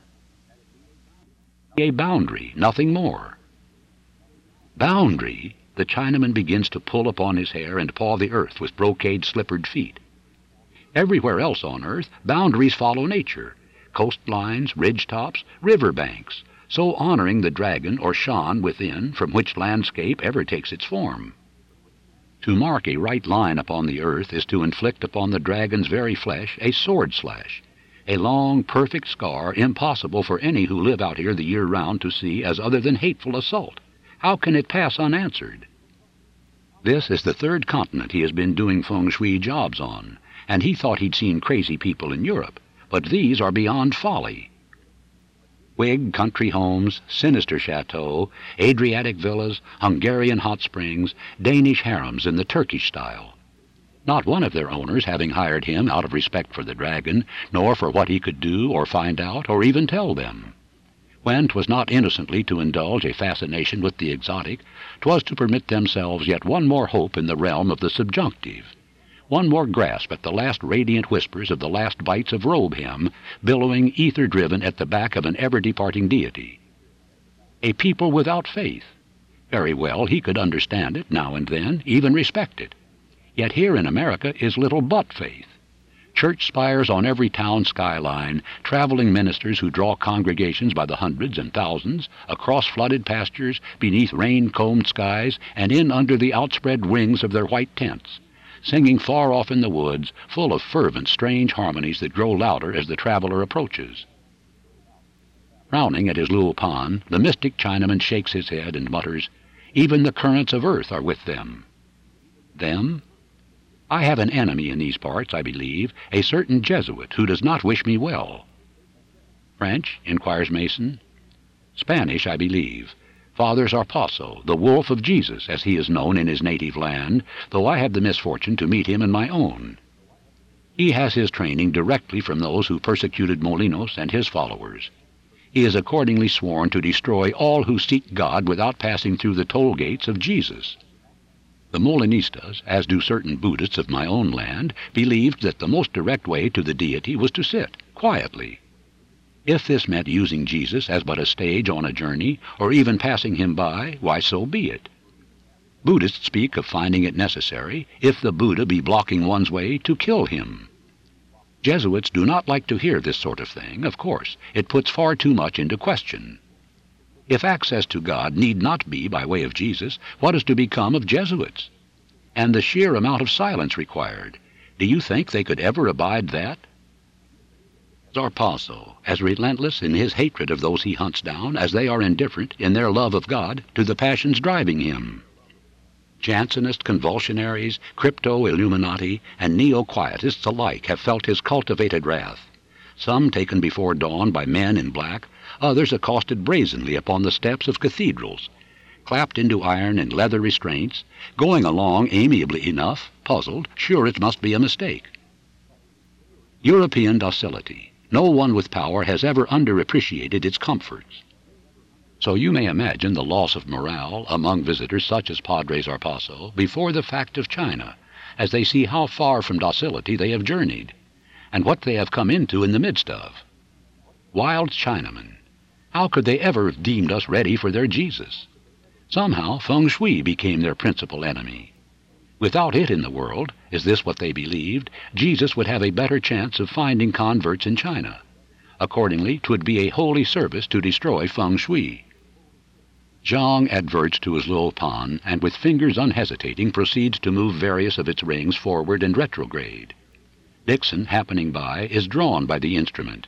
A boundary, nothing more. Boundary? The Chinaman begins to pull upon his hair and paw the earth with brocade-slippered feet. Everywhere else on earth, boundaries follow nature, coastlines, ridge-tops, river-banks, so honoring the dragon or shan within, from which landscape ever takes its form. To mark a right line upon the earth is to inflict upon the dragon's very flesh a sword slash, a long, perfect scar impossible for any who live out here the year round to see as other than hateful assault. How can it pass unanswered? This is the third continent he has been doing feng shui jobs on, and he thought he'd seen crazy people in Europe, but these are beyond folly. Whig country homes, sinister chateau, Adriatic villas, Hungarian hot springs, Danish harems in the Turkish style. Not one of their owners having hired him out of respect for the dragon, nor for what he could do or find out or even tell them. When 'twas not innocently to indulge a fascination with the exotic, 'twas to permit themselves yet one more hope in the realm of the subjunctive, one more grasp at the last radiant whispers of the last bites of robe hem, billowing ether-driven at the back of an ever-departing deity. A people without faith. Very well, he could understand it now and then, even respect it. Yet here in America is little but faith. Church spires on every town skyline, traveling ministers who draw congregations by the hundreds and thousands, across flooded pastures, beneath rain-combed skies, and in under the outspread wings of their white tents, singing far off in the woods, full of fervent, strange harmonies that grow louder as the traveler approaches. Frowning at his Luopan, the mystic Chinaman shakes his head and mutters, "Even the currents of earth are with them." Them? I have an enemy in these parts, I believe, a certain Jesuit who does not wish me well. French? Inquires Mason. Spanish, I believe. Father Zarpasso, the Wolf of Jesus, as he is known in his native land, though I have the misfortune to meet him in my own. He has his training directly from those who persecuted Molinos and his followers. He is accordingly sworn to destroy all who seek God without passing through the toll gates of Jesus. The Molinistas, as do certain Buddhists of my own land, believed that the most direct way to the deity was to sit quietly. If this meant using Jesus as but a stage on a journey, or even passing him by, why, so be it. Buddhists speak of finding it necessary, if the Buddha be blocking one's way, to kill him. Jesuits do not like to hear this sort of thing, of course. It puts far too much into question. If access to God need not be by way of Jesus, what is to become of Jesuits? And the sheer amount of silence required, do you think they could ever abide that? Zarpasso, as relentless in his hatred of those he hunts down as they are indifferent in their love of God to the passions driving him. Jansenist convulsionaries, crypto-Illuminati, and neo-quietists alike have felt his cultivated wrath. Some taken before dawn by men in black, others accosted brazenly upon the steps of cathedrals, clapped into iron and leather restraints, going along amiably enough, puzzled, sure it must be a mistake. European docility. No one with power has ever underappreciated its comforts. So you may imagine the loss of morale among visitors such as Padre Zarpasso before the fact of China, as they see how far from docility they have journeyed, and what they have come into in the midst of. Wild Chinamen! How could they ever have deemed us ready for their Jesus? Somehow feng shui became their principal enemy. Without it in the world, is this what they believed, Jesus would have a better chance of finding converts in China. Accordingly, 'twould be a holy service to destroy feng shui. Zhang adverts to his Luopan, and with fingers unhesitating proceeds to move various of its rings forward and retrograde. Dixon, happening by, is drawn by the instrument.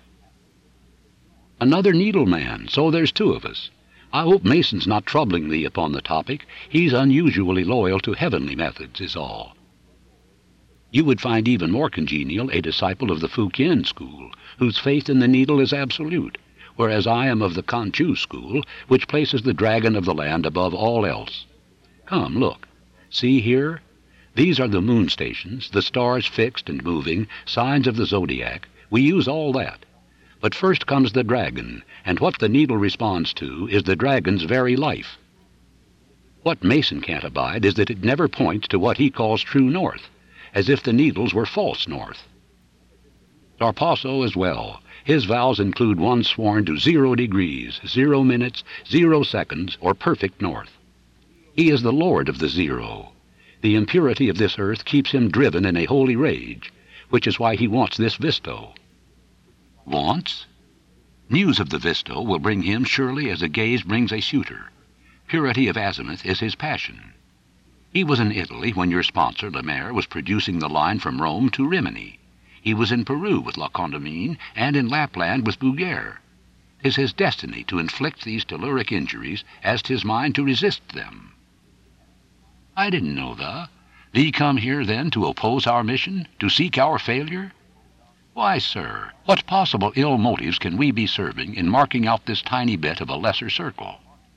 Another needleman, so there's two of us. I hope Mason's not troubling thee upon the topic. He's unusually loyal to heavenly methods, is all. You would find even more congenial a disciple of the Fujian school, whose faith in the needle is absolute, whereas I am of the Kanchu school, which places the dragon of the land above all else. Come, look. See here? These are the moon stations, the stars fixed and moving, signs of the zodiac. We use all that. But first comes the dragon, and what the needle responds to is the dragon's very life. What Mason can't abide is that it never points to what he calls true north, as if the needles were false north. Zarpasso as well. His vows include one sworn to zero degrees, zero minutes, zero seconds, or perfect north. He is the lord of the zero. The impurity of this earth keeps him driven in a holy rage, which is why he wants this Visto. Wants? News of the Visto will bring him surely as a gaze brings a suitor. Purity of azimuth is his passion. He was in Italy when your sponsor, Lemaire, was producing the line from Rome to Rimini. He was in Peru with La Condamine, and in Lapland with Bouguer. 'Tis his destiny to inflict these telluric injuries, as 'tis mine to resist them. I didn't know tha. Thee come here, then, to oppose our mission, to seek our failure? Why, sir, what possible ill motives can we be serving in marking out this tiny bit of a lesser circle?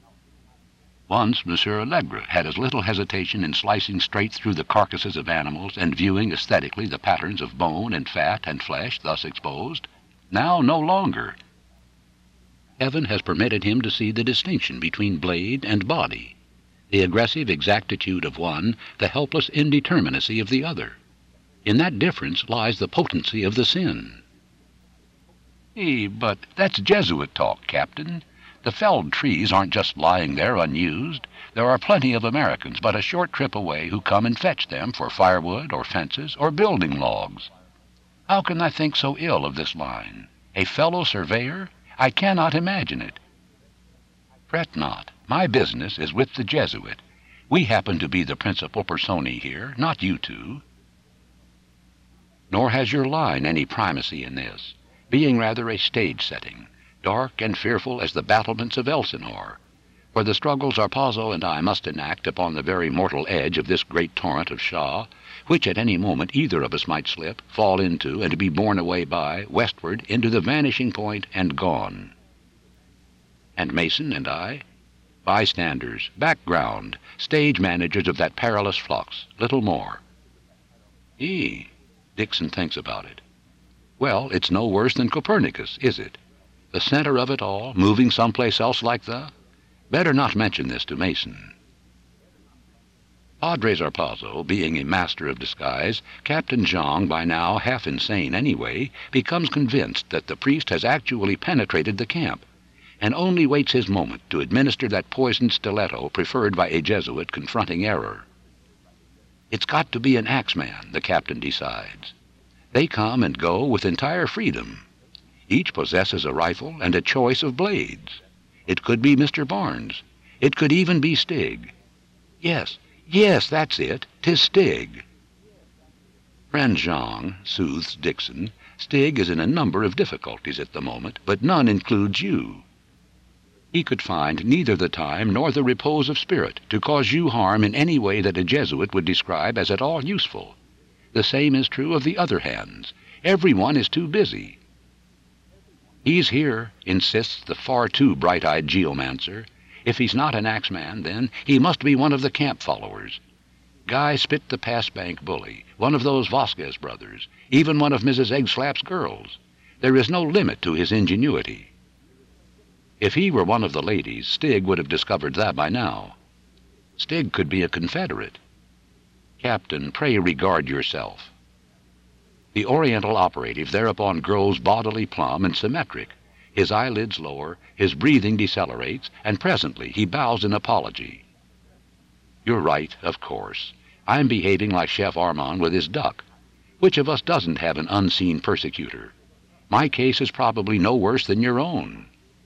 Once Monsieur Allegre had as little hesitation in slicing straight through the carcasses of animals and viewing aesthetically the patterns of bone and fat and flesh thus exposed. Now no longer. Heaven has permitted him to see the distinction between blade and body, the aggressive exactitude of one, the helpless indeterminacy of the other. In that difference lies the potency of the sin. Eh, but that's Jesuit talk, Captain. The felled trees aren't just lying there unused. There are plenty of Americans but a short trip away who come and fetch them for firewood or fences or building logs. How can I think so ill of this line? A fellow surveyor? I cannot imagine it. Fret not. My business is with the Jesuit. We happen to be the principal personae here, not you two. Nor has your line any primacy in this, being rather a stage setting, dark and fearful as the battlements of Elsinore, for the struggles Harpazo and I must enact upon the very mortal edge of this great torrent of Shaw, which at any moment either of us might slip, fall into, and be borne away by, westward, into the vanishing point, and gone. And Mason and I, bystanders, background, stage managers of that perilous flux, little more. Eh, Dixon thinks about it. Well, it's no worse than Copernicus, is it? The center of it all, moving someplace else like the... Better not mention this to Mason. Padre Harpazo, being a master of disguise, Captain Zhang, by now half insane anyway, becomes convinced that the priest has actually penetrated the camp, and only waits his moment to administer that poisoned stiletto preferred by a Jesuit confronting error. It's got to be an axeman, the captain decides. They come and go with entire freedom. Each possesses a rifle and a choice of blades. It could be Mister Barnes. It could even be Stig. Yes, yes, that's it. 'Tis Stig. Friend Zhang, soothes Dixon, Stig is in a number of difficulties at the moment, but none includes you. He could find neither the time nor the repose of spirit to cause you harm in any way that a Jesuit would describe as at all useful. The same is true of the other hands. Every one is too busy. He's here, insists the far too bright-eyed geomancer. If he's not an axeman, then he must be one of the camp followers. Guy Spit the Pass-Bank bully, one of those Vasquez brothers, even one of Missus Eggslap's girls. There is no limit to his ingenuity. If he were one of the ladies, Stig would have discovered that by now. Stig could be a Confederate. Captain, pray regard yourself. The Oriental operative thereupon grows bodily plumb and symmetric. His eyelids lower, his breathing decelerates, and presently he bows in apology. You're right, of course. I'm behaving like Chef Armand with his duck. Which of us doesn't have an unseen persecutor? My case is probably no worse than your own.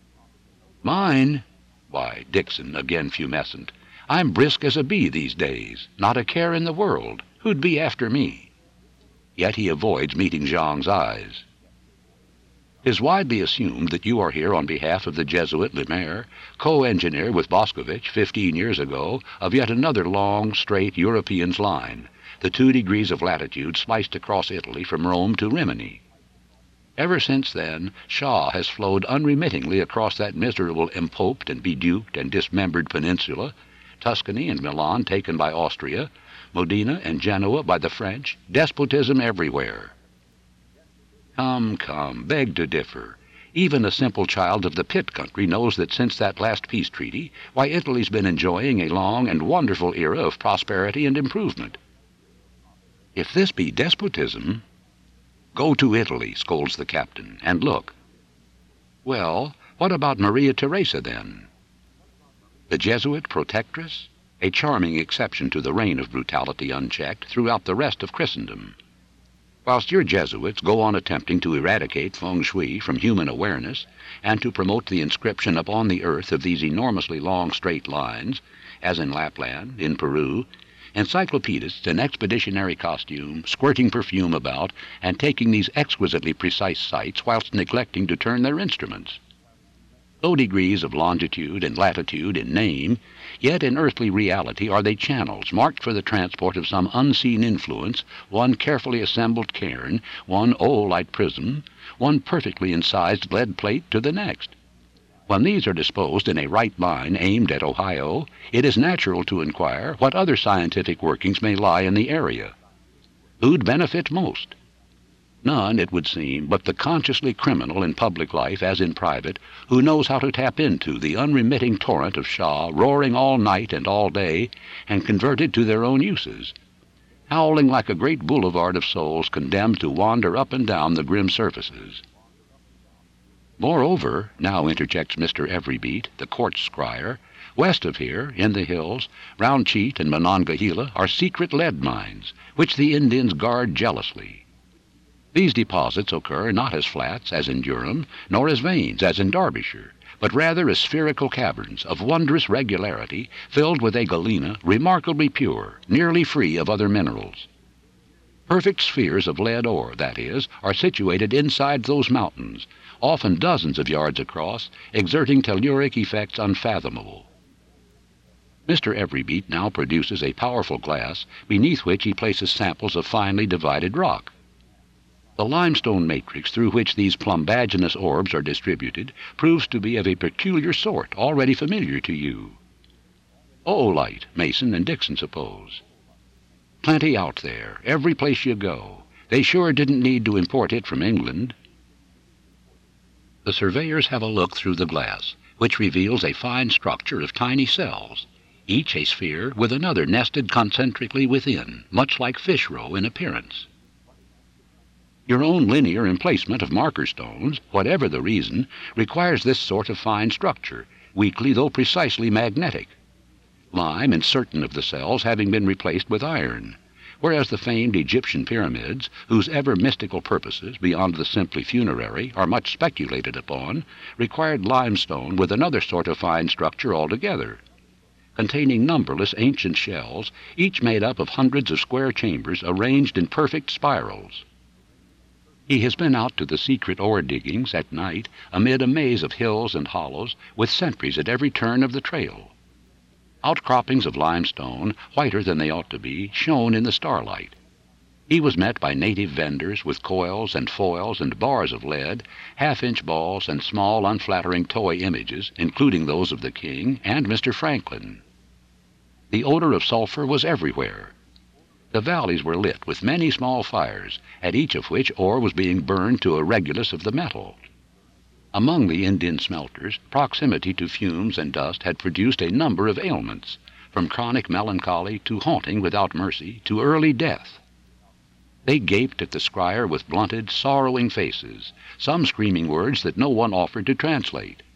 Mine? Why, Dixon, again fumescent, I'm brisk as a bee these days, not a care in the world. Who'd be after me? Yet he avoids meeting Zhang's eyes. It is widely assumed that you are here on behalf of the Jesuit Lemaire, co-engineer with Boscovich fifteen years ago of yet another long, straight European's line, the two degrees of latitude sliced across Italy from Rome to Rimini. Ever since then, Shaw has flowed unremittingly across that miserable empoped and beduked and dismembered peninsula, Tuscany and Milan taken by Austria, Modena and Genoa by the French, despotism everywhere. Come, come, beg to differ. Even a simple child of the Pitt country knows that since that last peace treaty, why, Italy's been enjoying a long and wonderful era of prosperity and improvement. If this be despotism... Go to Italy, scolds the captain, and look. Well, what about Maria Theresa, then? The Jesuit protectress? A charming exception to the reign of brutality unchecked throughout the rest of Christendom. Whilst your Jesuits go on attempting to eradicate feng shui from human awareness, and to promote the inscription upon the earth of these enormously long straight lines, as in Lapland, in Peru, encyclopedists in expeditionary costume, squirting perfume about, and taking these exquisitely precise sights whilst neglecting to turn their instruments. Low degrees of longitude and latitude in name, yet in earthly reality are they channels marked for the transport of some unseen influence, one carefully assembled cairn, one oolite prism, one perfectly incised lead plate to the next. When these are disposed in a right line aimed at Ohio, it is natural to inquire what other scientific workings may lie in the area. Who'd benefit most? None, it would seem, but the consciously criminal in public life as in private, who knows how to tap into the unremitting torrent of Shaw roaring all night and all day, and convert it to their own uses, howling like a great boulevard of souls condemned to wander up and down the grim surfaces. Moreover, now interjects Mister Everybeat, the court scrier, west of here, in the hills, round Cheat and Monongahela, are secret lead mines, which the Indians guard jealously. These deposits occur not as flats, as in Durham, nor as veins, as in Derbyshire, but rather as spherical caverns of wondrous regularity, filled with a galena remarkably pure, nearly free of other minerals. Perfect spheres of lead ore, that is, are situated inside those mountains, often dozens of yards across, exerting telluric effects unfathomable. Mister Everybeat now produces a powerful glass, beneath which he places samples of finely divided rock. The limestone matrix through which these plumbaginous orbs are distributed proves to be of a peculiar sort already familiar to you. Oolite, Mason and Dixon suppose. Plenty out there, every place you go. They sure didn't need to import it from England. The surveyors have a look through the glass, which reveals a fine structure of tiny cells, each a sphere with another nested concentrically within, much like fish roe in appearance. Your own linear emplacement of marker stones, whatever the reason, requires this sort of fine structure, weakly though precisely magnetic, lime in certain of the cells having been replaced with iron, whereas the famed Egyptian pyramids, whose ever mystical purposes beyond the simply funerary are much speculated upon, required limestone with another sort of fine structure altogether, containing numberless ancient shells, each made up of hundreds of square chambers arranged in perfect spirals. He has been out to the secret ore diggings at night, amid a maze of hills and hollows, with sentries at every turn of the trail. Outcroppings of limestone, whiter than they ought to be, shone in the starlight. He was met by native vendors with coils and foils and bars of lead, half-inch balls and small unflattering toy images, including those of the king and Mister Franklin. The odor of sulphur was everywhere. The valleys were lit with many small fires, at each of which ore was being burned to a regulus of the metal. Among the Indian smelters, proximity to fumes and dust had produced a number of ailments, from chronic melancholy to haunting without mercy to early death. They gaped at the scryer with blunted, sorrowing faces, some screaming words that no one offered to translate.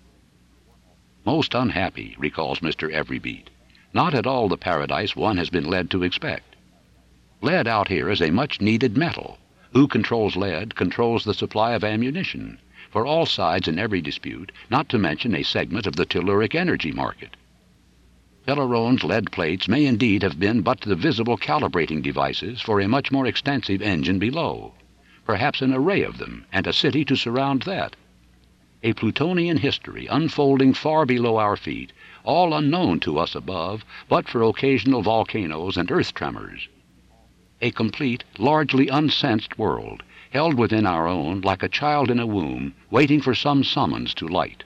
Most unhappy, recalls Mister Everybeat, not at all the paradise one has been led to expect. Lead out here is a much-needed metal. Who controls lead controls the supply of ammunition, for all sides in every dispute, not to mention a segment of the telluric energy market. Pelerone's lead plates may indeed have been but the visible calibrating devices for a much more extensive engine below, perhaps an array of them, and a city to surround that. A Plutonian history unfolding far below our feet, all unknown to us above, but for occasional volcanoes and earth tremors. A complete, largely unsensed world, held within our own like a child in a womb, waiting for some summons to light.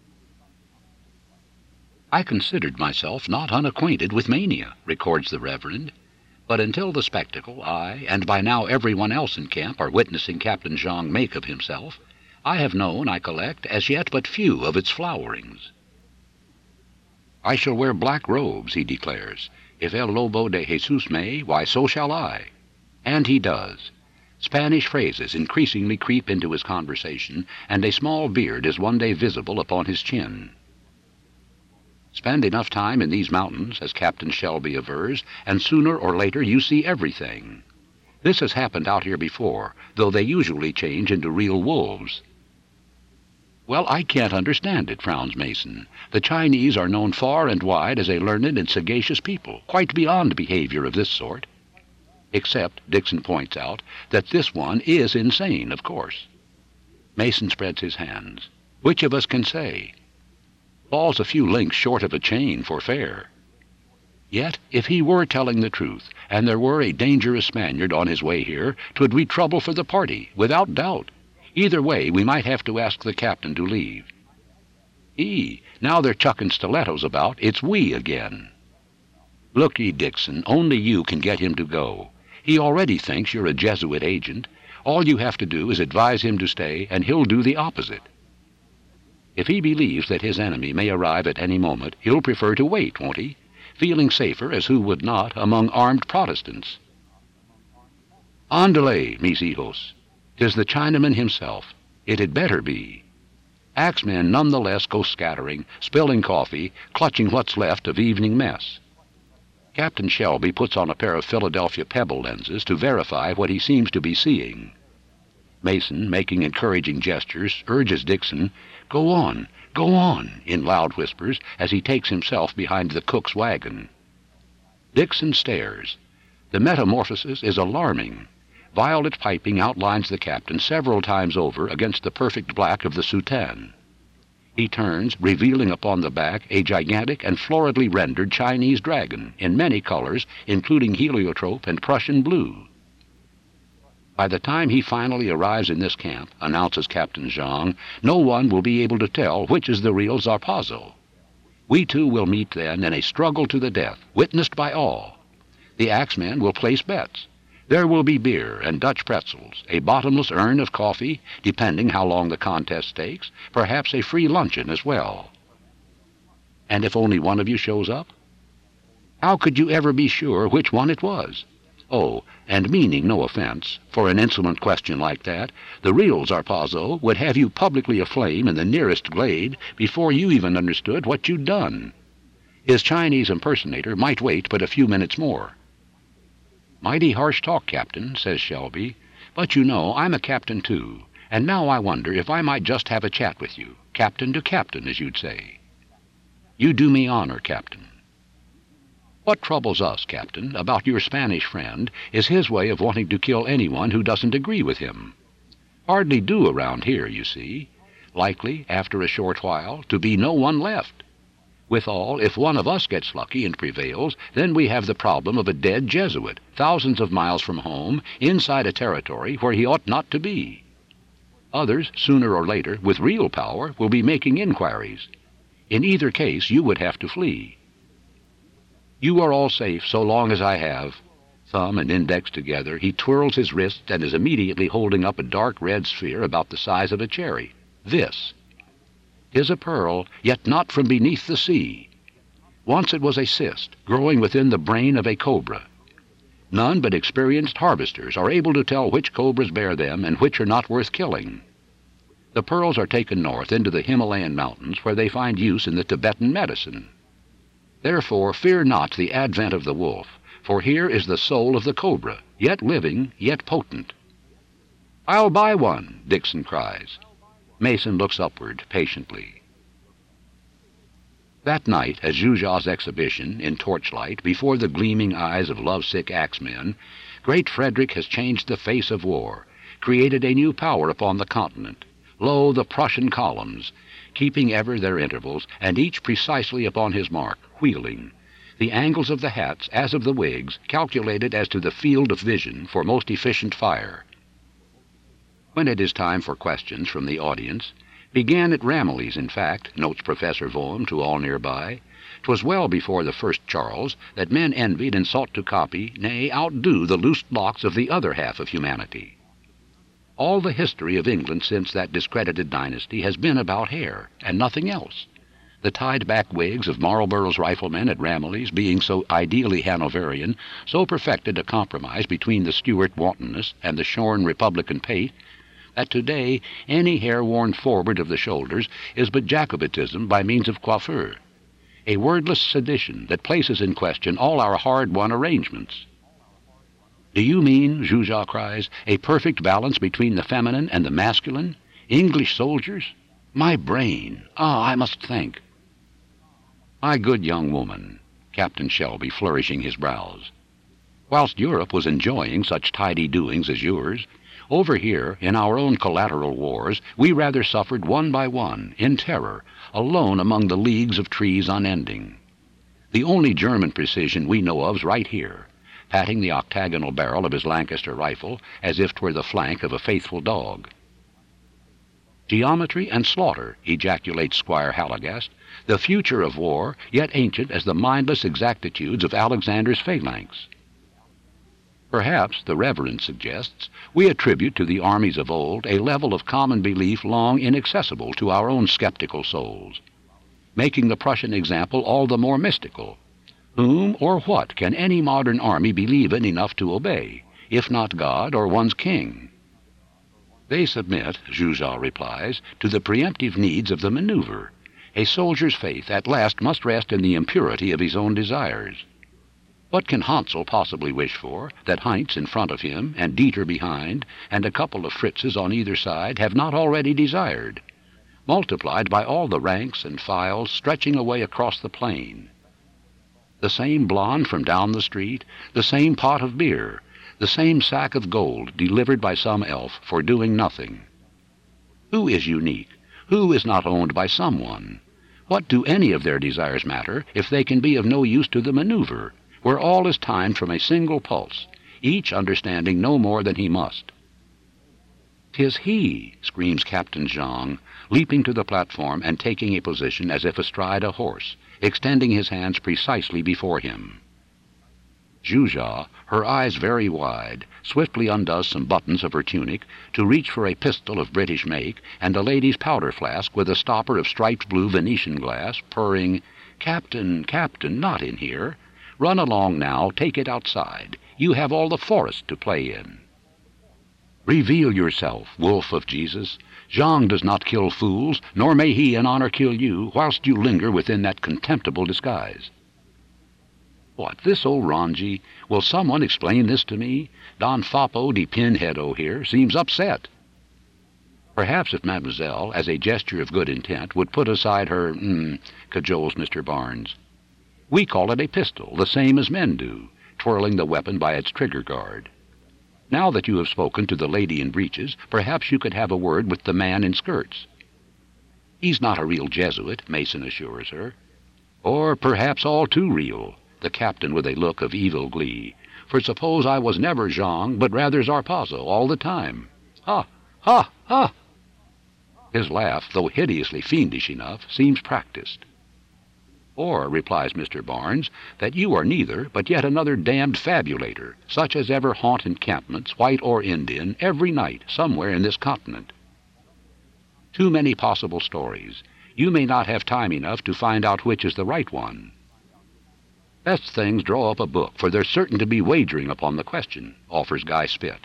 I considered myself not unacquainted with mania, records the Reverend, but until the spectacle I, and by now everyone else in camp, are witnessing Captain Zhang make of himself, I have known, I collect, as yet but few of its flowerings. I shall wear black robes, he declares. If El Lobo de Jesus may, why so shall I. And he does. Spanish phrases increasingly creep into his conversation, and a small beard is one day visible upon his chin. Spend enough time in these mountains, as Captain Shelby avers, and sooner or later you see everything. This has happened out here before, though they usually change into real wolves. Well, I can't understand it, frowns Mason. The Chinese are known far and wide as a learned and sagacious people, quite beyond behavior of this sort. Except, Dixon points out, that this one is insane, of course. Mason spreads his hands. Which of us can say? Falls a few links short of a chain for fair. Yet, if he were telling the truth, and there were a dangerous Spaniard on his way here, 'twould be trouble for the party, without doubt. Either way, we might have to ask the captain to leave. E, now they're chucking stilettos about, it's we again. Look ye, Dixon, only you can get him to go. He already thinks you're a Jesuit agent. All you have to do is advise him to stay, and he'll do the opposite. If he believes that his enemy may arrive at any moment, he'll prefer to wait, won't he? Feeling safer, as who would not, among armed Protestants. Andale, mis hijos. 'Tis the Chinaman himself. It had better be. Axemen none the less go scattering, spilling coffee, clutching what's left of evening mess. Captain Shelby puts on a pair of Philadelphia Pebble lenses to verify what he seems to be seeing. Mason, making encouraging gestures, urges Dixon, "Go on, go on," in loud whispers as he takes himself behind the cook's wagon. Dixon stares. The metamorphosis is alarming. Violet piping outlines the captain several times over against the perfect black of the soutane. He turns, revealing upon the back a gigantic and floridly rendered Chinese dragon in many colors, including heliotrope and Prussian blue. By the time he finally arrives in this camp, announces Captain Zhang, no one will be able to tell which is the real Zarpazo. We two will meet then in a struggle to the death, witnessed by all. The axemen will place bets. There will be beer and Dutch pretzels, a bottomless urn of coffee, depending how long the contest takes, perhaps a free luncheon as well. And if only one of you shows up? How could you ever be sure which one it was? Oh, and meaning no offense, for an insolent question like that, the real Zarpazo would have you publicly aflame in the nearest glade before you even understood what you'd done. His Chinese impersonator might wait but a few minutes more. "Mighty harsh talk, Captain," says Shelby, "but you know I'm a captain too, and now I wonder if I might just have a chat with you, captain to captain, as you'd say." "You do me honor, Captain." "What troubles us, Captain, about your Spanish friend is his way of wanting to kill anyone who doesn't agree with him. Hardly do around here, you see. Likely, after a short while, to be no one left. Withal, if one of us gets lucky and prevails, then we have the problem of a dead Jesuit, thousands of miles from home, inside a territory where he ought not to be. Others, sooner or later, with real power, will be making inquiries. In either case, you would have to flee. You are all safe so long as I have." Thumb and index together, he twirls his wrist and is immediately holding up a dark red sphere about the size of a cherry. "This. 'Tis a pearl, yet not from beneath the sea. Once it was a cyst, growing within the brain of a cobra. None but experienced harvesters are able to tell which cobras bear them and which are not worth killing. The pearls are taken north into the Himalayan mountains, where they find use in the Tibetan medicine. Therefore fear not the advent of the wolf, for here is the soul of the cobra, yet living, yet potent." "I'll buy one," Dixon cries. Mason looks upward patiently. That night, at Zhu Zha's exhibition, in torchlight, before the gleaming eyes of lovesick axemen, great Frederick has changed the face of war, created a new power upon the continent. Lo, the Prussian columns, keeping ever their intervals, and each precisely upon his mark, wheeling, the angles of the hats, as of the wigs, calculated as to the field of vision for most efficient fire. When it is time for questions from the audience, began at Ramillies, in fact, notes Professor Voham to all nearby, 'twas well before the first Charles that men envied and sought to copy, nay, outdo the loosed locks of the other half of humanity. All the history of England since that discredited dynasty has been about hair, and nothing else. The tied-back wigs of Marlborough's riflemen at Ramillies being so ideally Hanoverian, so perfected a compromise between the Stuart wantonness and the shorn Republican pate, that today any hair worn forward of the shoulders is but Jacobitism by means of coiffure, a wordless sedition that places in question all our hard-won arrangements. "Do you mean," Zhu Zha cries, "a perfect balance between the feminine and the masculine? English soldiers? My brain! Ah, I must think." "My good young woman," Captain Shelby flourishing his brows, "whilst Europe was enjoying such tidy doings as yours, over here, in our own collateral wars, we rather suffered one by one, in terror, alone among the leagues of trees unending. The only German precision we know of's right here, patting the octagonal barrel of his Lancaster rifle as if 'twere the flank of a faithful dog." "Geometry and slaughter," ejaculates Squire Halligast, "the future of war, yet ancient as the mindless exactitudes of Alexander's phalanx." Perhaps, the Reverend suggests, we attribute to the armies of old a level of common belief long inaccessible to our own skeptical souls, making the Prussian example all the more mystical. Whom or what can any modern army believe in enough to obey, if not God or one's king? They submit, Zhu Zha replies, to the preemptive needs of the maneuver. A soldier's faith at last must rest in the impurity of his own desires. What can Hansel possibly wish for, that Heinz in front of him, and Dieter behind, and a couple of Fritzes on either side, have not already desired, multiplied by all the ranks and files stretching away across the plain? The same blonde from down the street, the same pot of beer, the same sack of gold delivered by some elf for doing nothing. Who is unique? Who is not owned by someone? What do any of their desires matter if they can be of no use to the maneuver, where all is timed from a single pulse, each understanding no more than he must? "'Tis he!" screams Captain Jean, leaping to the platform and taking a position as if astride a horse, extending his hands precisely before him. Zsuzsa, her eyes very wide, swiftly undoes some buttons of her tunic to reach for a pistol of British make and a lady's powder flask with a stopper of striped blue Venetian glass, purring, "Captain, Captain, not in here. Run along now, take it outside. You have all the forest to play in." "Reveal yourself, wolf of Jesus. Jean does not kill fools, nor may he in honor kill you, whilst you linger within that contemptible disguise." "What, this old Ranji? Will someone explain this to me? Don Foppo de Pinheado here seems upset." "Perhaps if Mademoiselle, as a gesture of good intent, would put aside her, hmm, cajoles Mister Barnes. "We call it a pistol, the same as men do, twirling the weapon by its trigger guard. Now that you have spoken to the lady in breeches, perhaps you could have a word with the man in skirts." "He's not a real Jesuit," Mason assures her. "Or perhaps all too real," the captain with a look of evil glee. "For suppose I was never Jean, but rather Zarpazo all the time. Ha! Ha! Ha!" His laugh, though hideously fiendish enough, seems practised. "Or," replies Mister Barnes, "that you are neither, but yet another damned fabulator, such as ever haunt encampments, white or Indian, every night, somewhere in this continent. Too many possible stories. You may not have time enough to find out which is the right one. Best things draw up a book, for there's certain to be wagering upon the question," offers Guy Spit.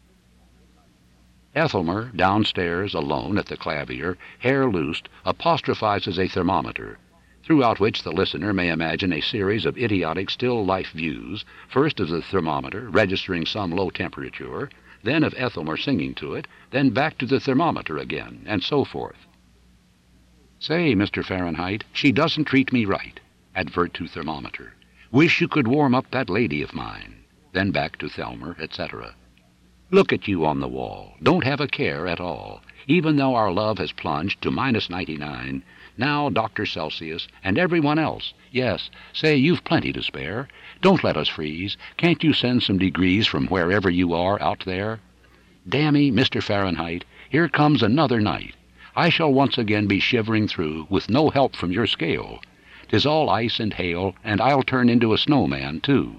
Ethelmer, downstairs, alone at the clavier, hair loosed, apostrophizes a thermometer, throughout which the listener may imagine a series of idiotic still-life views, first of the thermometer, registering some low temperature, then of Ethelmer singing to it, then back to the thermometer again, and so forth. "Say, Mister Fahrenheit, she doesn't treat me right," advert to thermometer. "Wish you could warm up that lady of mine," then back to Thelmer, et cetera. "Look at you on the wall, don't have a care at all, even though our love has plunged to minus ninety-nine, now Doctor Celsius, and everyone else. Yes, say, you've plenty to spare. Don't let us freeze. Can't you send some degrees from wherever you are out there? Dammy, Mister Fahrenheit, here comes another night. I shall once again be shivering through, with no help from your scale. 'Tis all ice and hail, and I'll turn into a snowman, too."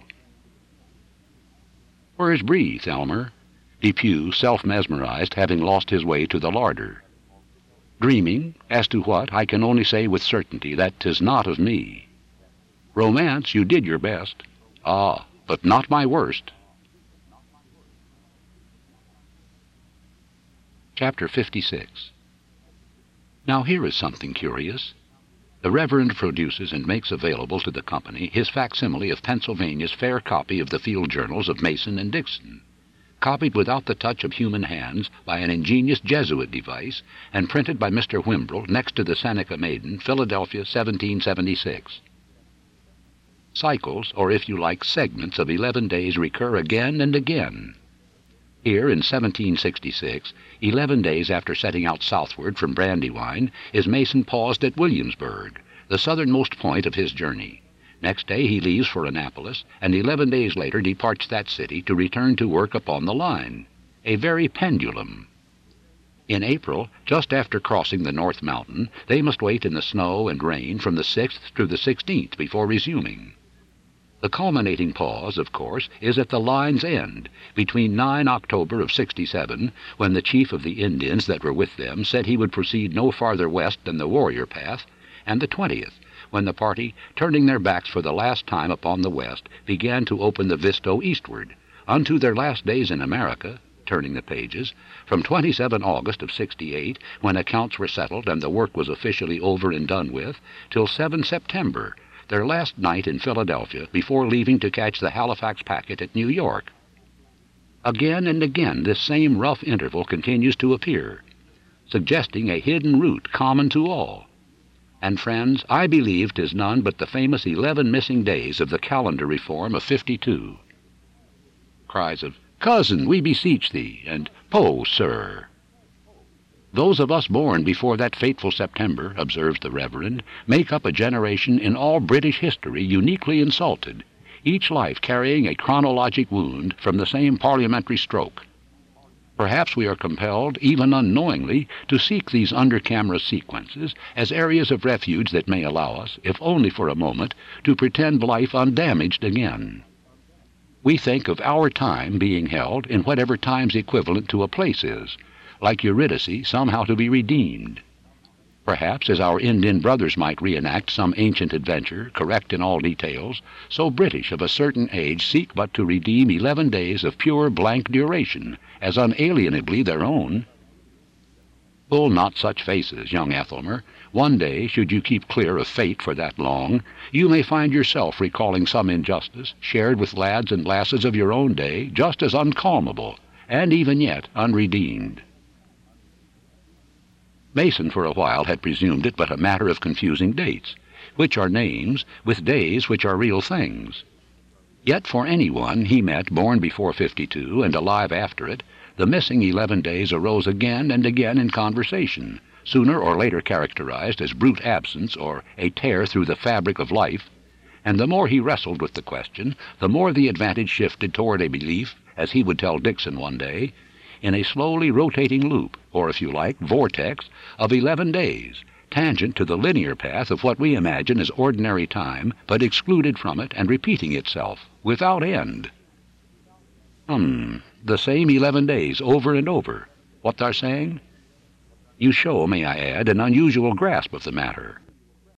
"Where's Bree, Thelmer?" Depew, self-mesmerized, having lost his way to the larder. "Dreaming, as to what, I can only say with certainty that 'tis not of me. Romance, you did your best. Ah, but not my worst." Chapter fifty-six. Now here is something curious. The Reverend produces and makes available to the company his facsimile of Pennsylvania's fair copy of the field journals of Mason and Dixon, copied without the touch of human hands by an ingenious Jesuit device, and printed by Mister Wimbrel next to the Seneca Maiden, Philadelphia, seventeen seventy-six. Cycles, or if you like segments of eleven days, recur again and again. Here in seventeen sixty-six, eleven days after setting out southward from Brandywine, is Mason paused at Williamsburg, the southernmost point of his journey. Next day he leaves for Annapolis, and eleven days later departs that city to return to work upon the line. A very pendulum. In April, just after crossing the North Mountain, they must wait in the snow and rain from the sixth to the sixteenth before resuming. The culminating pause, of course, is at the line's end, between nine October of sixty-seven, when the chief of the Indians that were with them said he would proceed no farther west than the Warrior Path, and the twentieth, when the party, turning their backs for the last time upon the west, began to open the visto eastward, unto their last days in America, turning the pages, from twenty-seven August of sixty-eight, when accounts were settled and the work was officially over and done with, till seven September, their last night in Philadelphia before leaving to catch the Halifax packet at New York. Again and again this same rough interval continues to appear, suggesting a hidden route common to all. And, friends, I believe 'tis none but the famous eleven missing days of the calendar reform of fifty-two. Cries of, "Cousin, we beseech thee," and "Po, sir." Those of us born before that fateful September, observes the Reverend, make up a generation in all British history uniquely insulted, each life carrying a chronologic wound from the same parliamentary stroke. Perhaps we are compelled, even unknowingly, to seek these under-camera sequences as areas of refuge that may allow us, if only for a moment, to pretend life undamaged again. We think of our time being held in whatever time's equivalent to a place is, like Eurydice somehow to be redeemed. Perhaps as our Indian brothers might reenact some ancient adventure, correct in all details, so British of a certain age seek but to redeem eleven days of pure blank duration, as unalienably their own. Pull not such faces, young Ethelmer. One day, should you keep clear of fate for that long, you may find yourself recalling some injustice, shared with lads and lasses of your own day, just as uncalmable, and even yet unredeemed. Mason for a while had presumed it but a matter of confusing dates, which are names, with days which are real things. Yet for anyone he met born before fifty-two and alive after it, the missing eleven days arose again and again in conversation, sooner or later characterized as brute absence or a tear through the fabric of life, and the more he wrestled with the question, the more the advantage shifted toward a belief, as he would tell Dixon one day, in a slowly rotating loop, or if you like, vortex, of eleven days, tangent to the linear path of what we imagine as ordinary time, but excluded from it and repeating itself, without end. Hmm, the same eleven days over and over. What they're saying? You show, may I add, an unusual grasp of the matter.